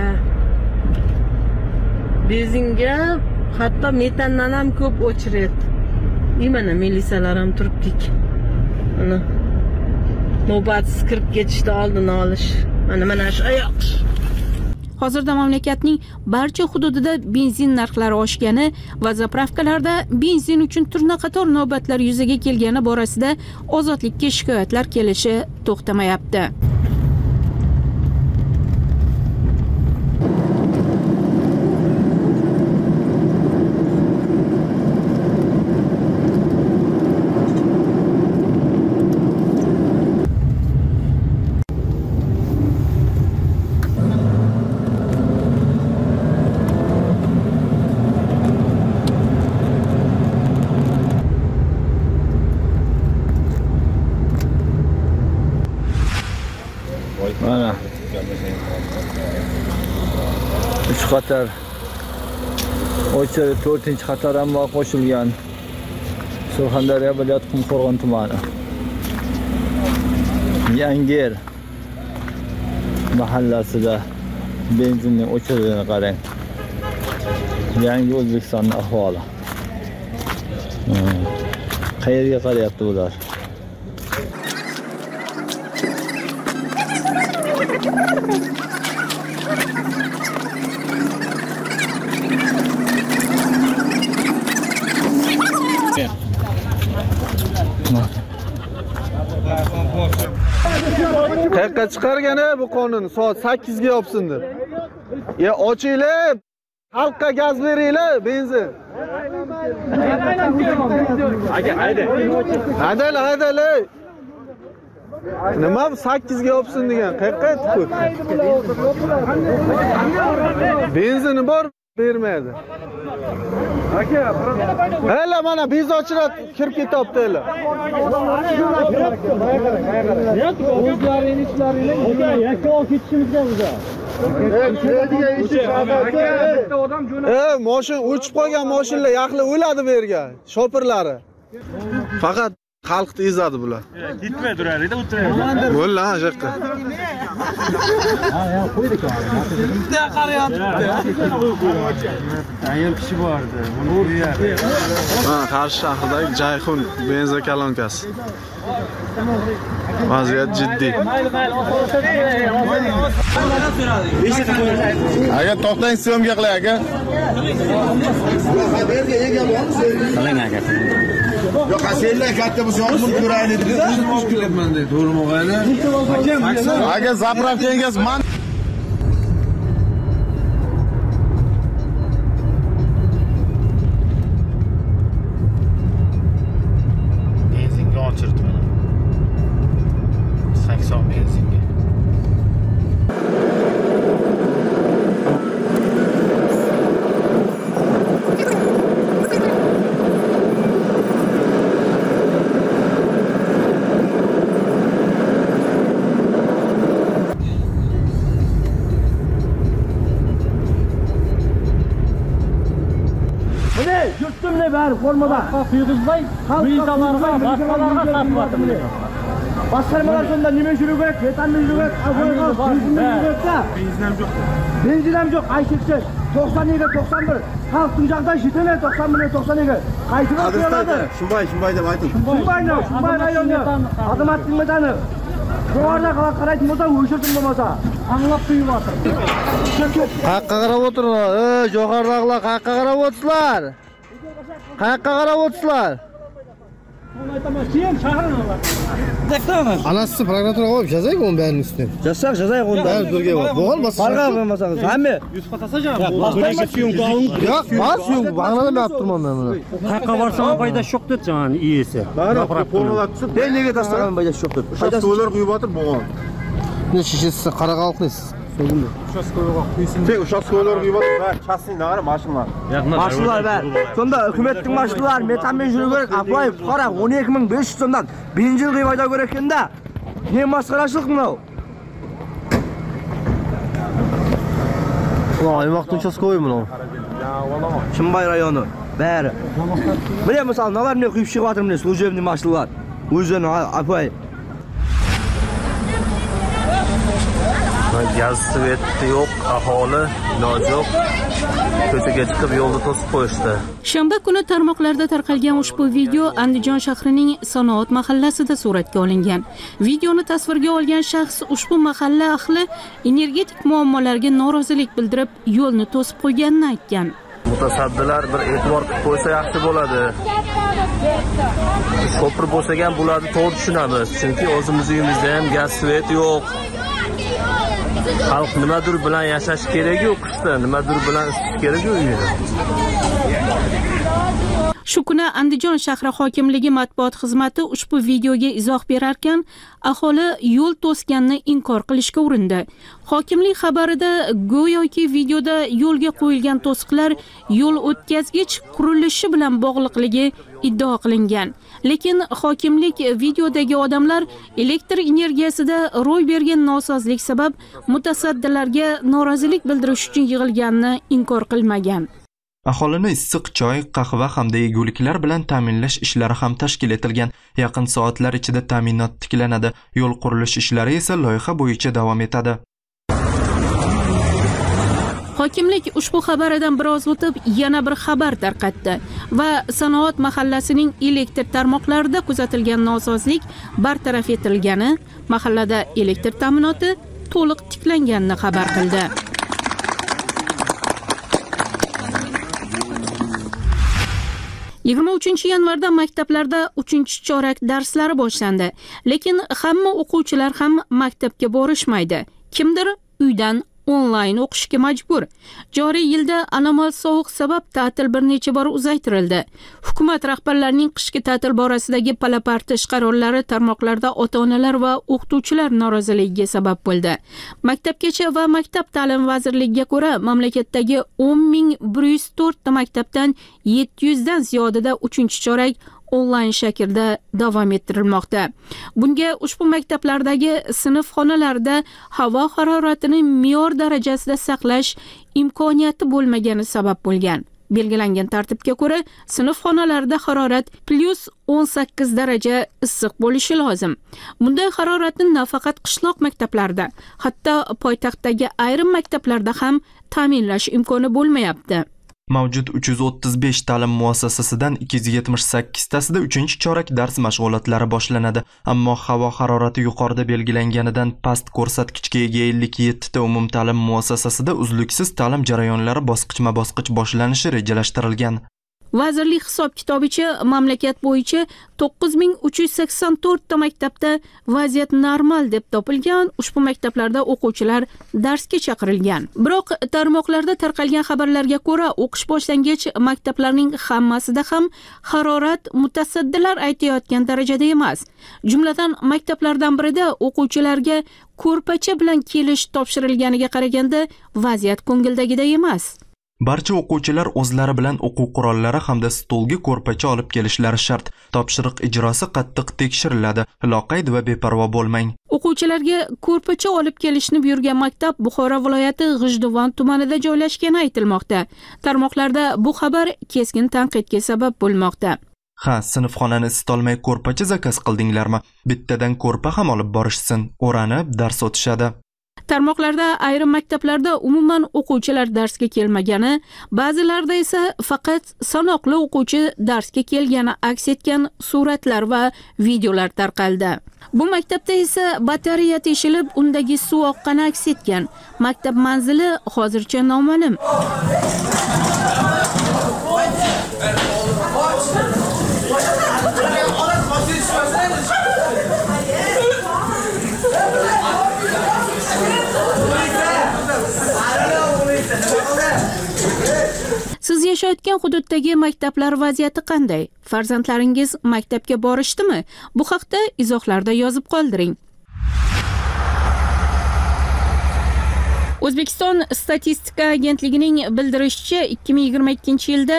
Benzinga hatto metandan ham ko'p o'chiryapti. Mana milisalar ham turibdik. Mana navbatsiz kirib ketishni oldini olish. Mana shu oyoq. Hozirda mamlakatning barcha hududida benzin narxlari oshgani va zapravkalarda benzin uchun turna qator navbatlar yuzaga kelgani borasida Ozodlikka shikoyatlar kelishi to'xtamayapti. Mana 3 qator o'chirib 4-qator ham qo'shilgan. Surxondaryo viloyat Qumqo'rg'on tumani. Yangiyer mahallasida benzinning o'chirilishini qarang. Yangi O'zbekistonning ahvoli. Qayerga qarayapti ular? Qayerga chiqargani bu qonun soat 8 ga yopsin deb. Ochinglar, xalqqa gaz beringlar, benzin. Haydanglar. Nima 8 ga yopsin degan? Qayerga aytib benzini bor bermaydi. Hala mana bezovchilar kirib ketyapti. O'zlaring ishlaringlar yakka olib ketishimizga o'zi. Mashina o'chib qolgan mashinalar yaxli o'ladi bu yerga, shopirlari. Faqat xalqni ezadi bular. Ketmay turardi, o'tiradi. Bo'ldi, ha, yoqqa. Ha, qo'ydik. Bitta qarayapti. Ayol kishi bordi. Buni qo'yadi. Ha, Qarshi shahridagi Jayxun benzin kolonkasi. Vaziyat jiddiy. Aka to'xtang, syomka qilay aka. Qalang aka. Yo'q, senlar katta bo'lsa, buni ko'raylik dedi. O'zim kelyapman dedi. To'g'rimi o'g'aylar? Aka zapravkangiz man benzinga o'chirdi mana. 80 benzinga. Yurtimni bari formada quyig'izmay, militalarga, boshqalarga satyapti buni. Boshqarmalar shunda nima yurish kerak? Metanni yurish kerak, avvalga benzin kerak-da. Benzin ham yo'q, qaysi 90 ga 91. Xalqning jag'dan yetmay 90 ga 92. Qaysi bo'ladi? Shunbay deb ayting. Shunbay rayonni azamatning metani. Qo'rda qaraydi bo'lsa, o'shirdim bo'lmasa. Anglab quyib o'tir. Qayerga qarab o'tirlar? Jo'xoridagilar qayerga qarab o'tirsizlar? Qayerga qarab o'tirsizlar? Keyin shahrini olar. Anasi prokuratura qo'yib jazay qo'yib ba'rini üstüne. Jazay qo'ydi. Ba'ri birga bor. Bo'lmasa. Farqi bo'lmasa. Hamma Yusuf Atasajon. Yo'q, bas yo'q. Ba'rini olib turman men buni. Qayerga borsam foyda yo'q deb jaman iyesi. Bari formula tushib, nega tashlagan foyda yo'q deb. So'lar quyib o'tir bo'lgan. Ne shishisi qara xalqnisiz. Uchastkoylar quyib va chassinlar, mashinalar. Mashinalar bor. Sonda hukumatning mashinalari metanmen yurishi kerak. Aploy qara 12500 so'mdan benzin quyib kerak ekanda. Ne masxarashilik bu? Voy, vaqt uchastkoy bu. Chimbay rayoni. Bari. Bilen misal nalarni quyib chiqyaptırmız slujebniy mashinalar. O'zini aploy. Gaz sveti yo'q, aholi iloji yo'q. Ko'chaga chiqib yo'lni to'sib qo'yishdi. Shanba kuni tarmoqlarda tarqalgan ushbu video Andijon shahrining Sanoat mahallasida suratga olingan. Videoni tasvirga olgan shaxs ushbu mahalla ahli energetik muammolarga norozilik bildirib, yo'lni to'sib qo'yganini aytgan. Mutasaddilar bir e'tibor qilib qo'ysa yaxshi bo'ladi. Ko'pir bo'lsagan bo'ladi, to'g'ri tushunamiz. Chunki o'zimiz uyimizda ham gaz svet yo'q. Xalq nimadir bilan yashash kerak-ku qishda, nimadir bilan isitish kerak-ku uyini. Shu kuni Andijon shahri hokimligi matbuot xizmati ushbu videoga izoh berar ekan, aholi yo'l to'sganini inkor qilishga urindi. Hokimlik xabarida go'yoki videoda yo'lga qo'yilgan to'siqlar yo'l o'tkazgich qurilishi bilan bog'liqligi iddao qilingan. Lekin hokimlik videodagi odamlar elektr energiyasida ro'y bergan nosozlik sabab mutasaddilarga norozilik bildirish uchun yig'ilganini inkor qilmagan. Aholini issiq choy, qahva hamda yeguliklar bilan ta'minlash ishlari ham tashkil etilgan. Yaqin soatlar ichida ta'minot tiklanadi. Yo'l qurilish ishlari esa loyiha bo'yicha davom etadi. Hokimlik ushbu xabaridan biroz o'tib yana bir xabar tarqatdi va Sanoat mahallasining elektr tarmoqlarida kuzatilgan nosozlik bartaraf etilgani, mahallada elektr ta'minoti to'liq tiklanganini xabar qildi. yanvarda maktablarda 3-chorak darslari boshlandi. Lekin hamma o'quvchilar ham maktabga borishmaydi. Kimdir uydan onlayn o'qishga majbur. Joriy yilda anomal sovuq sabab ta'til bir necha bor uzaytirildi. Hukumat rahbarlarining qishki ta'til borasidagi palapartish qarorlari tarmoqlarda ota-onalar va o'qituvchilar noroziligiga sabab bo'ldi. Maktabgacha va maktab ta'lim vazirligiga ko'ra, mamlakatdagi 10,104 ta maktabdan 700 dan ziyodida 3-chorak onlayn shaklda davom ettirilmoqda. Bunga ushbu maktablardagi sinf xonalarida havo haroratini me'yor darajasida saqlash imkoniyati bo'lmagani sabab bo'lgan. Belgilangan tartibga ko'ra, sinf xonalarida harorat +18 daraja issiq bo'lishi lozim. Bunday haroratni nafaqat qishloq maktablarda, hatto poytaxtdagi ayrim maktablarda ham ta'minlash imkoni bo'lmayapti. Mavjud 335 ta'lim muassasasidan 278 tasida 3-chorak dars mashg'ulotlari boshlanadi. Ammo havo harorati yuqorida belgilanganidan past ko'rsatkichga ega 57 ta umumta'lim muassasasida uzluksiz ta'lim jarayonlari bosqichma-bosqich boshlanishi rejalashtirilgan. Vazirlik hisob-kitobicha mamlakat bo'yicha 9384 ta maktabda vaziyat normal deb topilgan. Ushbu maktablarda o'quvchilar darsga chaqirilgan. Biroq tarmoqlarda tarqalgan xabarlarga ko'ra, o'qish boshlangach maktablarning hammasida ham harorat mutasaddilar aytayotgan darajada emas. Jumladan maktablardan birida o'quvchilarga ko'rpacha bilan kelish topshirilganiga qaraganda vaziyat ko'ngildagidek emas. Barcha o'quvchilar o'zlari bilan o'quv qurollari hamda stolga ko'rpacha olib kelishlari shart. Topshiriq ijrosi qattiq tekshiriladi. Loqayd va beparvo bo'lmang. O'quvchilarga ko'rpacha olib kelishni buyurgan maktab Buxoro viloyati G'ijduvon tumanida joylashgani aytilmoqda. Tarmoqlarda bu xabar keskin tanqidga sabab bo'lmoqda. Ha, sinfxonani isitolmay ko'rpacha zakaz qildinglarmi? Bittadan ko'rpa ham olib borishsin. O'ranib dars o'tishadi. Tarmoqlarda ayrim maktablarda umuman o'quvchilar darsga kelmagani, ba'zilarda esa faqat sanoqli o'quvchi darsga kelgani aks etgan suratlar va videolar tarqaldi. Bu maktabda esa batareya teshilib, undagi suv oqqani aks etgan. Maktab manzili hozircha noma'lum. Siz yashayotgan hududdagi maktablar vaziyati qanday? Farzandlaringiz maktabga borishdimi? Bu haqda izohlarda yozib qoldiring. O'zbekiston statistika agentligining bildirishicha 2022-yilda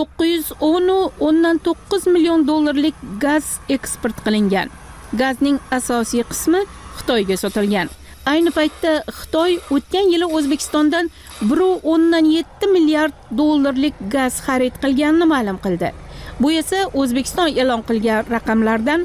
910,9 million dollarlik gaz eksport qilingan. Gazning asosiy qismi Xitoyga sotilgan. Ayni paytda Xitoy o'tgan yili O'zbekistondan 1,7 milliard dollarlik gaz xarid qilganini ma'lum qildi. Bu esa O'zbekiston e'lon qilgan raqamlardan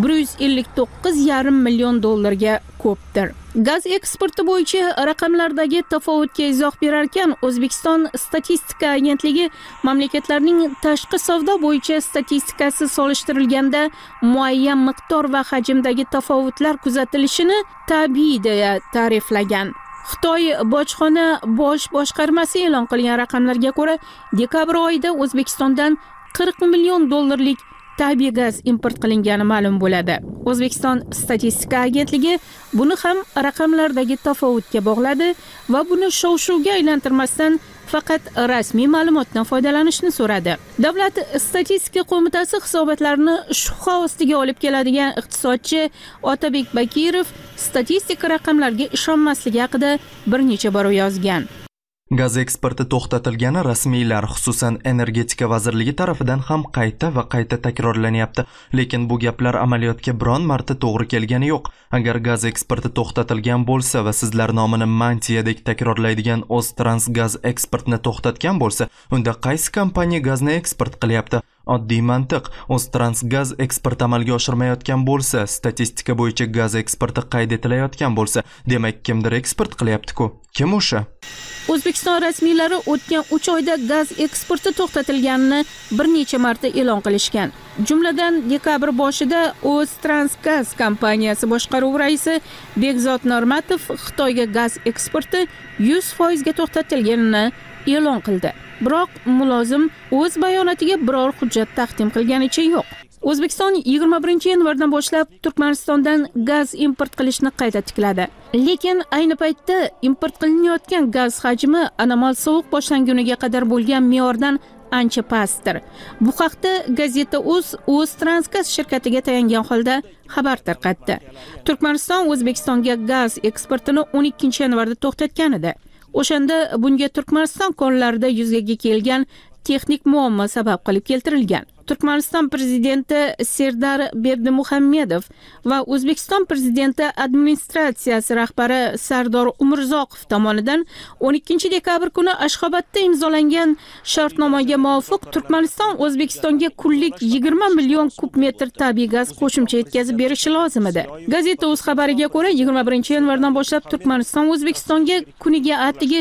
159,5 million dollarga ko'pdir. Gaz eksporti bo'yicha raqamlardagi tafovutga izoh berar ekan, O'zbekiston statistika agentligi mamlakatlarning tashqi savdo bo'yicha statistikasi solishtirilganda muayyan miqdor va hajmdagi tafovutlar kuzatilishini tabiiy deya ta'riflagan. Xitoy bojxona bosh boshqarmasi e'lon qilgan raqamlarga ko'ra, dekabr oyida O'zbekistondan 40 million dollarlik tabiiy gaz import qilingani ma'lum bo'ladi. O'zbekiston statistika agentligi buni ham raqamlardagi tafovutga bog'ladi va buni shov-shuvga aylantirmasdan faqat rasmiy ma'lumotdan foydalanishni so'radi. Davlat statistika qo'mitasi hisobotlarini shubha ostiga olib keladigan iqtisodchi Otabek Bakirov statistika raqamlarga ishonmasligi haqida bir necha bor yozgan. Gaz eksporti to'xtatilgani rasmiylar, xususan energetika vazirligi tarafidan ham qayta va qayta takrorlanyapti. Lekin bu gaplar amaliyotga biron marta to'g'ri kelgani yo'q. Agar gaz eksporti to'xtatilgan bo'lsa va sizlar nomini mantiyadek takrorlaydigan O'ztransgaz eksportni to'xtatgan bo'lsa, unda qaysi kompaniya gazni eksport qilyapti? Oddiy mantiq, O'ztransgaz eksport amalga oshirmayotgan bo'lsa, statistika bo'yicha gaz eksporti qayd etilayotgan bo'lsa, demak kimdir eksport qilyapti-ku. Kim o'sha? O'zbekiston rasmiylari o'tgan 3 oyda gaz eksporti to'xtatilganini bir necha marta e'lon qilishgan. Jumladan, dekabr boshida O'ztransgaz kompaniyasi boshqaruvi raisi Bekzod Normatov Xitoyga gaz eksporti 100% ga to'xtatilganini e'lon qildi. Biroq mulozim o'z bayonotiga biror hujjat taqdim qilganicha yo'q. O'zbekiston 21-yanvardan boshlab Turkmanistondan gaz import qilishni qayta tikladi. Lekin ayni paytda import qilinayotgan gaz hajmi anomal sovuq boshlanguniga qadar bo'lgan me'yordan ancha pastdir. Bu haqda gazeta O'ztransgaz shirkatiga tayangan holda xabar tarqatdi. Turkmaniston O'zbekistonga gaz eksportini 12-yanvarda to'xtatgan edi. O'shanda bunga Turkmaniston konlarida yuzaga kelgan texnik muammo sabab qilib keltirilgan. Turkmaniston prezidenti Serdar Berdimuhammedov va O'zbekiston prezidenti administratsiyasi rahbari Sardor Umurzoqov tomonidan 12 dekabr kuni Ashxobodda imzolangan shartnomaga muvofiq Turkmaniston O'zbekistonga kunlik 20 million kub metr tabiiy gaz qo'shimcha yetkazib berishi lozim edi. Gazeta o'z xabariga ko'ra, 21-yanvardan boshlab Turkmaniston O'zbekistonga kuniga atigi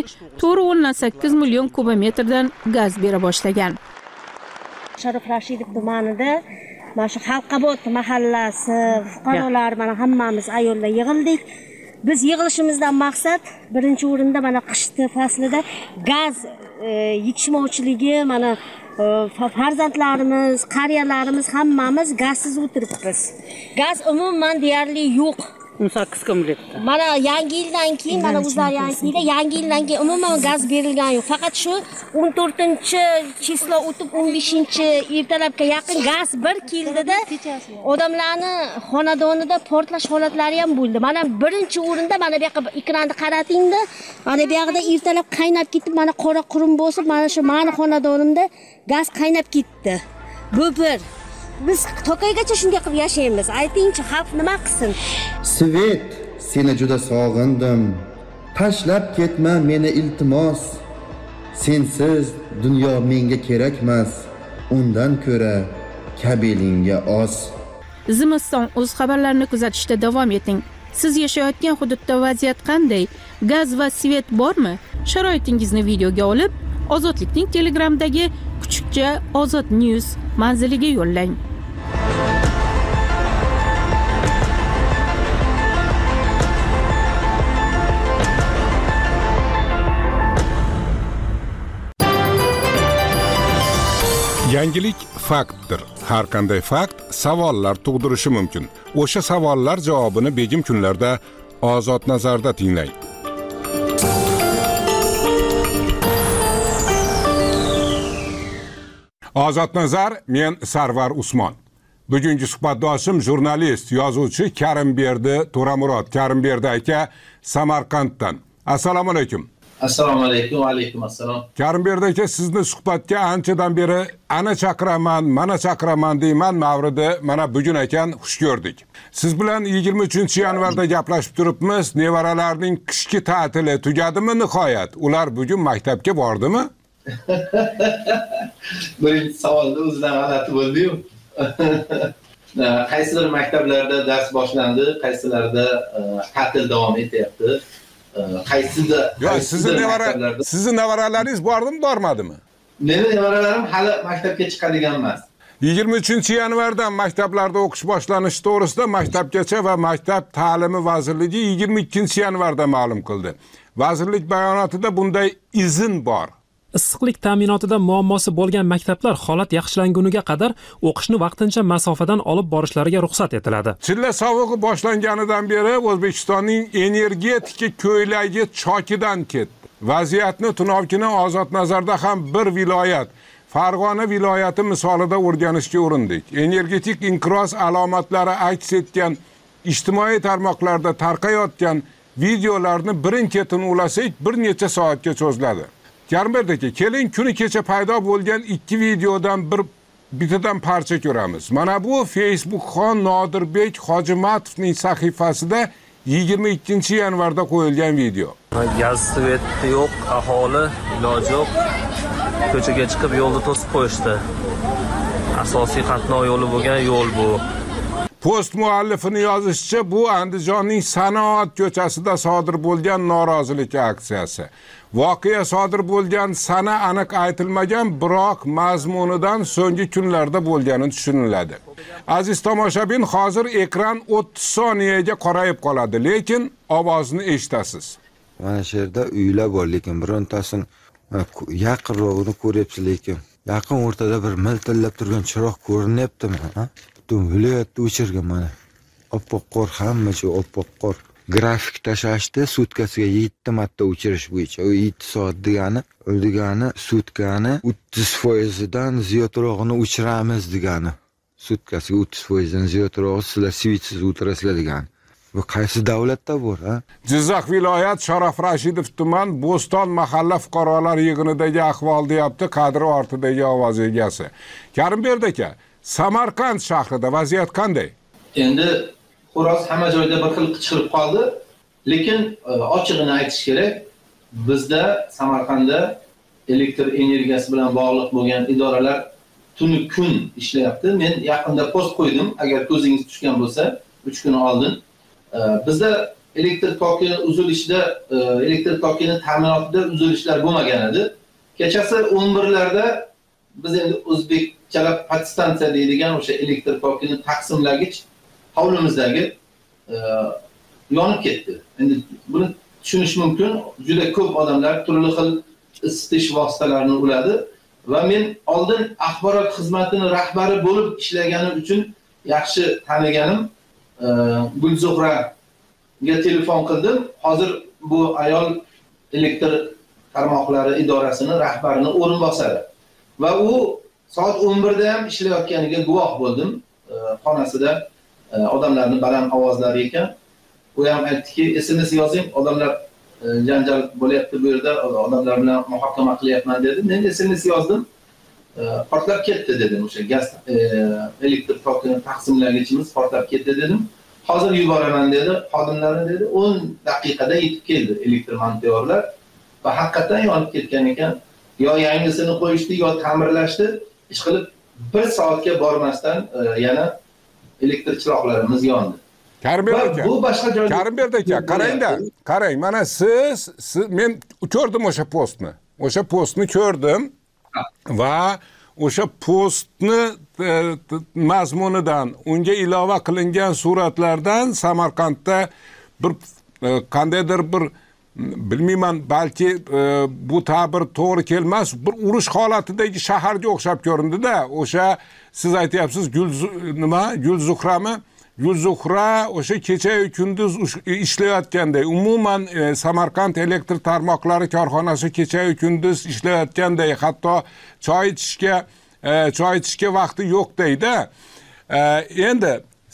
4,8 million kubometrdan gaz bera boshlagan. Sharof Rashidov tumanida mana shu Xalqobod mahallasi fuqarolar mana hammamiz ayollar yig'ildik. Biz yig'ilishimizdan maqsad birinchi o'rinda mana qishki faslida gaz yetishmovchiligi, mana farzandlarimiz, qariyalarimiz hammamiz gazsiz o'tiribmiz. Gaz umuman deyarli yo'q. 18 komlet. Mana yangi yildan keyin, mana o'zlar yangi yildan keyin umuman gaz berilgan yo'q. Faqat shu 14-chislo o'tib 15-ertalabga yaqin gaz bir keldida odamlarni xonadonida portlash holatlari ham bo'ldi. Mana birinchi o'rinda mana bu yoqqa ekranni qaratingda, mana bu yoqda ertalab qaynab ketib, mana qora qurum bosib, mana shu meni xonadonimda gaz qaynab ketdi. Bu bir. Biz Tokaygacha shunday qilib yashaymiz. Aytingchi, xalq nima qilsin? Svet, seni juda sog'indim. Tashlab ketma meni iltimos. Sensiz dunyo menga kerakmas. Undan ko'ra kabilingga oz. Zimiston o'z xabarlarini kuzatishda davom eting. Siz yashayotgan hududda vaziyat qanday? Gaz va svet bormi? Sharoitingizni videoga olib, Ozodlikning Telegramdagi kuchukcha Ozod News manziliga yo'llang. Yangilik faktdir. Har qanday fakt savollar tug'dirishi mumkin. O'sha savollar javobini begim kunlarda Ozod nazarda tinglang. Ozod nazar, men Sarvar Usmon. Bugungi suhbatdoshim jurnalist, yozuvchi Karimberdi To'ramurod. Karimberdi aka Samarqanddan. Assalomu alaykum. Assalomu alaykum va alaykum assalom. Karimbek aka, sizni suhbatga anchadan beri ana chaqiraman, mana chaqiraman deyman mavridi mana bugun ekan xush ko'rdik. Siz bilan 23-yanvarda gaplashib turibmiz. Nevaralarning qishki ta'tili tugadimi nihoyat? Ular bugun maktabga bordimi? Birinchi savolda o'zidan g'alati bo'ldi-yu. Qaysidir maktablarda dars boshlandi, qaysilarida ta'til davom etyapti. Sizni nevaralaringiz bordimi, bormadimi? Meni nevaralarim hali maktabga chiqadigan emas. 23-yanvardan maktablarda o'qish boshlanishi to'g'risida Maktabgacha va Maktab ta'limi vazirligi 22-yanvarda ma'lum qildi. Vazirlik bayonotida bunday izn bor. Issiqlik ta'minotida muammosi bo'lgan maktablar holat yaxshilanguniga qadar o'qishni vaqtincha masofadan olib borishlariga ruxsat etiladi. Chilla sovug'i boshlanganidan beri O'zbekistonning energetika ko'ylagi chokidan ketdi. Vaziyatni Tunovkini Ozodnazarda ham bir viloyat, Farg'ona viloyati misolida o'rganishga urindik. Energetik inqiroz alomatlari aks etgan ijtimoiy tarmoqlarda tarqayotgan videolarni birin-ketin ulasak bir necha soatga cho'ziladi. Karimbek aka, keling kuni kecha paydo bo'lgan ikki videodan bitidan parcha ko'ramiz. Mana bu Facebookxon Nodirbek Hojimatovning sahifasida 22-yanvarda qo'yilgan video. Gaz svet yo'q, aholi iloji yo'q. Ko'chaga chiqib yo'lni to'sib qo'yishdi. Asosiy qatnov yo'li bo'lgan yo'l bu. Post muallifining yozishicha, bu Andijonning Sanoat ko'chasida sodir bo'lgan norozilik aksiyasi. Voqea sodir bo'lgan sana aniq aytilmagan, biroq mazmunidan so'nggi kunlarda bo'lgani tushuniladi. Aziz tomoshabin, hozir ekran 30 soniyaga qorayib qoladi, lekin ovozni eshitasiz. Mana shu yerda uylar bor, lekin birontasini yaqinrog'ini ko'ryapsiz, lekin yaqin o'rtada bir miltillab turgan chiroq ko'rinyaptimi? Butun viloyatni o'chirgan mana. Oppoq qor, hamma joy oppoq qor. Grafik tashashdi, sutkasiga 7 marta o'chirish bo'yicha. O 7 soat degani sutkani 30%dan ziyodrog'ini o'chiramiz degani. Sutkasiga 30%dan ziyodrog'i sizlar svitsiz o'tirasizlar degani. Bu qaysi davlatda bor, ha? Jizzax viloyat Sharof Rashidov tuman Bo'ston mahalla fuqarolar yig'inidagi ahvol deyapti kadri ortidagi ovoz egasi. Karimbek aka, Samarqand shahrida vaziyat qanday? Endi xo'roz hamma joyda bir xil qichqirib qoldi, lekin ochig'ini aytish kerak, bizda Samarqandda elektr energiyasi bilan bog'liq bo'lgan idoralar tuni kun ishlayapti. Men yaqinda post qo'ydim, agar ko'zingiz tushgan bo'lsa, 3 kun oldin. Bizda elektr tokini uzilishida, elektr tokini ta'minotida uzilishlar bo'lmagan edi. Kechasi 11larda biz endi o'zbekchalab podstansiya deydigan o'sha elektr tokini taqsimlagich hovlimizdagi yonib ketdi. Endi buni tushunish mumkin. Juda ko'p odamlar turli xil isitish vositalarini uladi va men oldin axborot xizmatining rahbari bo'lib ishlaganim uchun yaxshi taniganim Gulzuhraga telefon qildim. Hozir bu ayol elektr tarmoqlari idorasining rahbarining o'rinbosari va u soat 11da ham ishlayotganiga guvoh bo'ldim. Xonasida odamlarning baland ovozlari ekan. U ham aytdiki, SMS yozing, odamlar janjal bo'lyapti bu yerda, odamlar bilan muhokama qilyapman dedi. Men SMS yozdim. Portlab ketdi dedim, o'sha gaz elektr tokini taqsimlagichimiz portlab ketdi dedim. Hozir yuboraman dedi, xodimlarni dedi. 10 daqiqada yetib keldi elektr monteyorlar va haqiqatan yonib ketgan ekan. Yo yangisini qo'yishdi, yo ta'mirlashdi. Ish qilib 1 soatga bormasdan yana elektr chiroqlarimiz yondi. Karimbek aka, bu boshqa joyda. Karimbek aka, qarangda, qarang, mana siz men ko'rdim o'sha postni. O'sha postni ko'rdim va o'sha postni mazmunidan, unga ilova qilingan suratlardan Samarqandda bir qandaydir bir bilmayman, balki bu ta'bir to'g'ri kelmas, bir urush holatidagi shaharga o'xshab ko'rindi-da. O'sha siz aytyapsiz Gulzuhrami? Gulzuhra o'sha kecha-yu kunduz ishlayotganday, umuman Samarqand elektr tarmoqlari korxonasi kecha-yu kunduz ishlayotganday, hatto choy ichishga vaqti yo'q deydi. Endi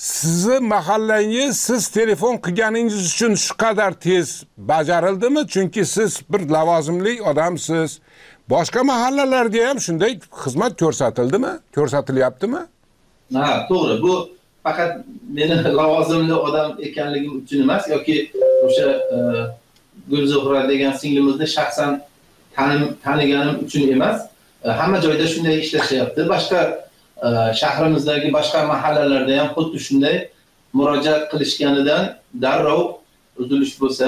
sizni mahallangiz siz telefon qilganingiz uchun shu qadar tez bajarildimi? Chunki siz bir lavozimli odamsiz. Boshqa mahallalarda ham shunday xizmat ko'rsatildimi? Ko'rsatilyaptimi? Ha, to'g'ri. Bu faqat meni lavozimli odam ekanligim uchun emas yoki o'sha Gulzuhra degan singlimizni shaxsan taniganim uchun emas. Hamma joyda shunday ishlashyapti. Boshqa shahrimizdagi boshqa mahallalarda ham xuddi shunday murojaat qilishganidan darrov uzilish bo'lsa,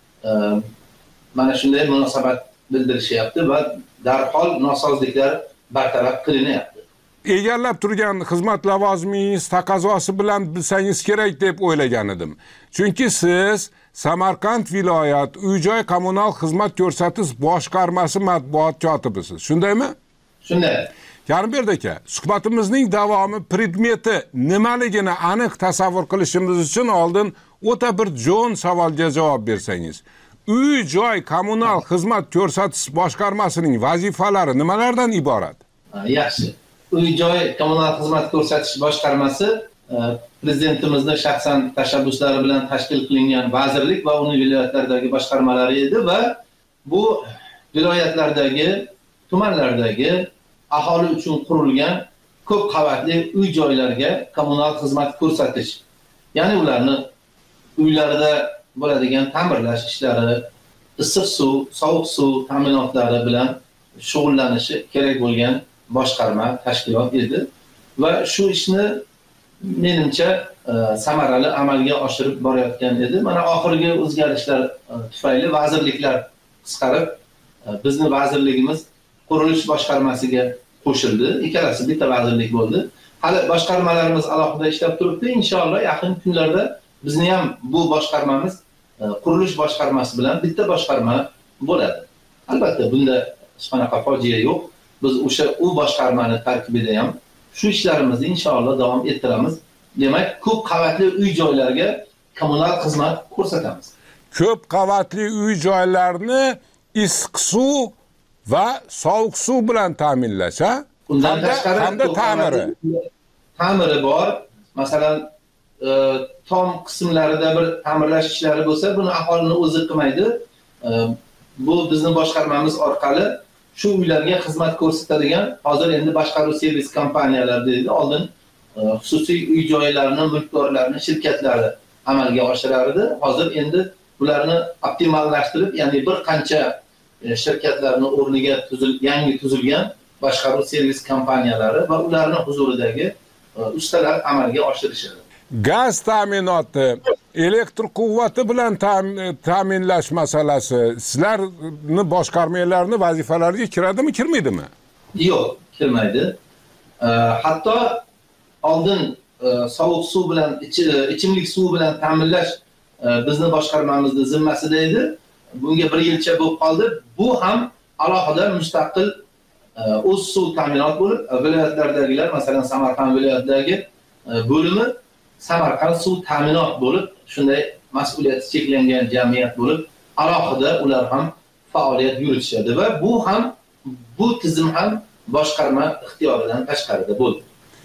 mana shunday munosabat bildirishyapti va darhol nosozliklar bartaraf qilinyapti. Egallab turgan xizmat lavozimingiz taqozosi bilan bilsangiz kerak deb o'ylagan edim. Chunki siz Samarqand viloyat uy-joy kommunal xizmat ko'rsatish boshqarmasi matbuot kotibisiz. Shundaymi? Shunday. Yarberd aka, suhbatimizning davomi predmeti nimaligini aniq tasavvur qilishimiz uchun oldin o'ta bir jo'n savolga javob bersangiz. Uy-joy kommunal xizmat ko'rsatish boshqarmasining vazifalari nimalardan iborat? Yaxshi. Uy-joy kommunal xizmat ko'rsatish boshqarmasi prezidentimizning shaxsan tashabbuslari bilan tashkil qilingan vazirlik va uning viloyatlardagi boshqarmalari edi va bu viloyatlardagi, tumanlardagi aholi uchun qurilgan ko'p qavatli uy-joylarga kommunal xizmat ko'rsatish. Ya'ni ularni uylarida bo'ladigan ta'mirlash ishlari, issiq suv, sovuq suv ta'minotlari bilan shug'ullanishi kerak bo'lgan boshqarma tashkilot edi va shu ishni menimcha samarali amalga oshirib borayotgan edi. Mana oxirgi o'zgarishlar tufayli vazirliklar qisqarib, bizning vazirligimiz qurilish boshqarmasiga qo'shildi. Ikkalasi bitta vazirlik bo'ldi. Hali boshqarmalarimiz alohida ishlab turibdi. Inshaalloh yaqin kunlarda bizni ham bu boshqarmamiz qurilish boshqarmasi bilan bitta boshqarma bo'ladi. Albatta bunda hech qanaqa fojia yo'q. Biz o'sha u boshqarmani tarkibida ham shu ishlarimizni inshaalloh davom ettiramiz. Demak, ko'p qavatli uy-joylarga kommunal xizmat ko'rsatamiz. Ko'p qavatli uy-joylarni issiq suv va sovuq suv bilan ta'minlash, ha? Undan tashqari ta'miri bor. Masalan, tom qismlarida bir ta'mirlash ishlari bo'lsa, buni aholini o'zi qilmaydi. Bu bizning boshqarmamiz orqali shu uylarga xizmat ko'rsatadigan hozir endi boshqaruv servis kompaniyalari deydi. Oldin xususiy uy-joylarning mulkdorlarining shirkatlari amalga oshirardi. Hozir endi bularni optimallashtirib, ya'ni bir qancha shirkatlarning o'rniga yangi tuzilgan boshqaruv servis kompaniyalari va ularning huzuridagi ustalar amalga oshirishadi. Gaz ta'minoti, elektr quvvati bilan ta'minlash masalasi sizlarni boshqarmalarning vazifalariga kiradimi, kirmaydimi? Yo'q, kirmaydi. Hatto oldin sovuq suv bilan, ichimlik suv bilan ta'minlash bizning boshqarmamizning zimmasida edi. Bunga 1 yilcha bo'lib qoldi. Bu ham alohida mustaqil o'z suv ta'minot bo'lib, viloyatlardagilar, masalan, Samarqand viloyatidagi bo'limi Samarqand suv ta'minot bo'lib, shunday mas'uliyati cheklangan jamiyat bo'lib, alohida ular ham faoliyat yuritishadi va bu tizim ham boshqarma ixtiyoridan tashqarida bo'ldi.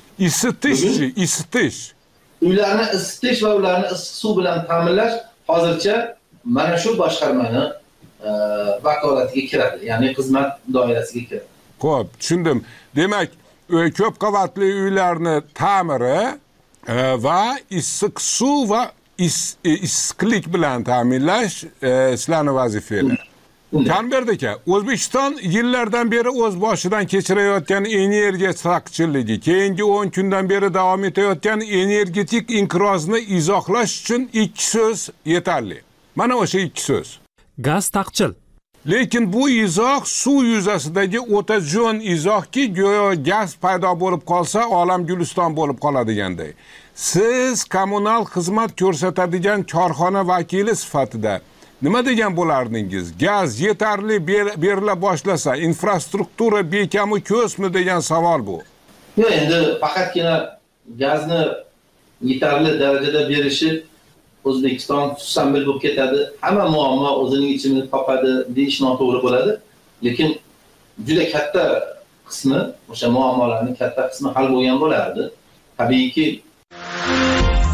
Isitish. Uylarni isitish va ularni issiq suv bilan ta'minlash hozircha mana shu boshqarmani vakolatiga kiradi, ya'ni xizmat doirasiga kiradi. Xo'p, tushundim. Demak, ko'p qavatli uylarni ta'miri va issiq suv va issiqlik bilan ta'minlash sizlarning vazifangiz. Yarberd aka, O'zbekiston yillardan beri o'z boshidan kechirayotgan energiya taqchilligi, keyingi 10 kundan beri davom etayotgan energetik inqirozni izohlash uchun 2 so'z yetarli. Mana o'sha 2 so'z. Gaz taqchil. Lekin bu izoh suv yuzasidagi o'ta jo'n izohki, go'yo gaz paydo bo'lib qolsa, olam guliston bo'lib qoladiganday. Siz kommunal xizmat ko'rsatadigan korxona vakili sifatida nima degan bo'lardingiz? Gaz yetarli berila boshlasa, infrastruktura bekamu ko'smi degan savol bu. Yo'q, endi faqatgina gazni yetarli darajada berishi O'zbekiston xususan bo'lib ketadi. Hamma muammo o'zining ichini topadi deyish noto'g'ri bo'ladi. Lekin juda katta qismi, o'sha muammolarning katta qismi hal bo'lgan bo'lardi. Tabiiyki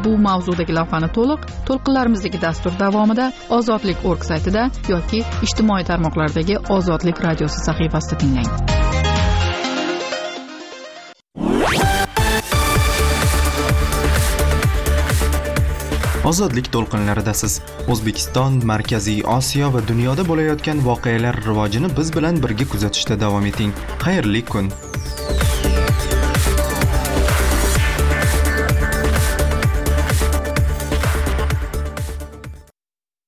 Bu mavzudagi lavhani to'lqinlarimizdagi dastur davomida Ozodlik.org saytida yoki ijtimoiy tarmoqlardagi Ozodlik radiosi sahifasida tinglang. Ozodlik to'lqinlaridasiz. O'zbekiston, Markaziy Osiyo va dunyoda bo'layotgan voqealar rivojini biz bilan birga kuzatishda davom eting. Xayrli kun.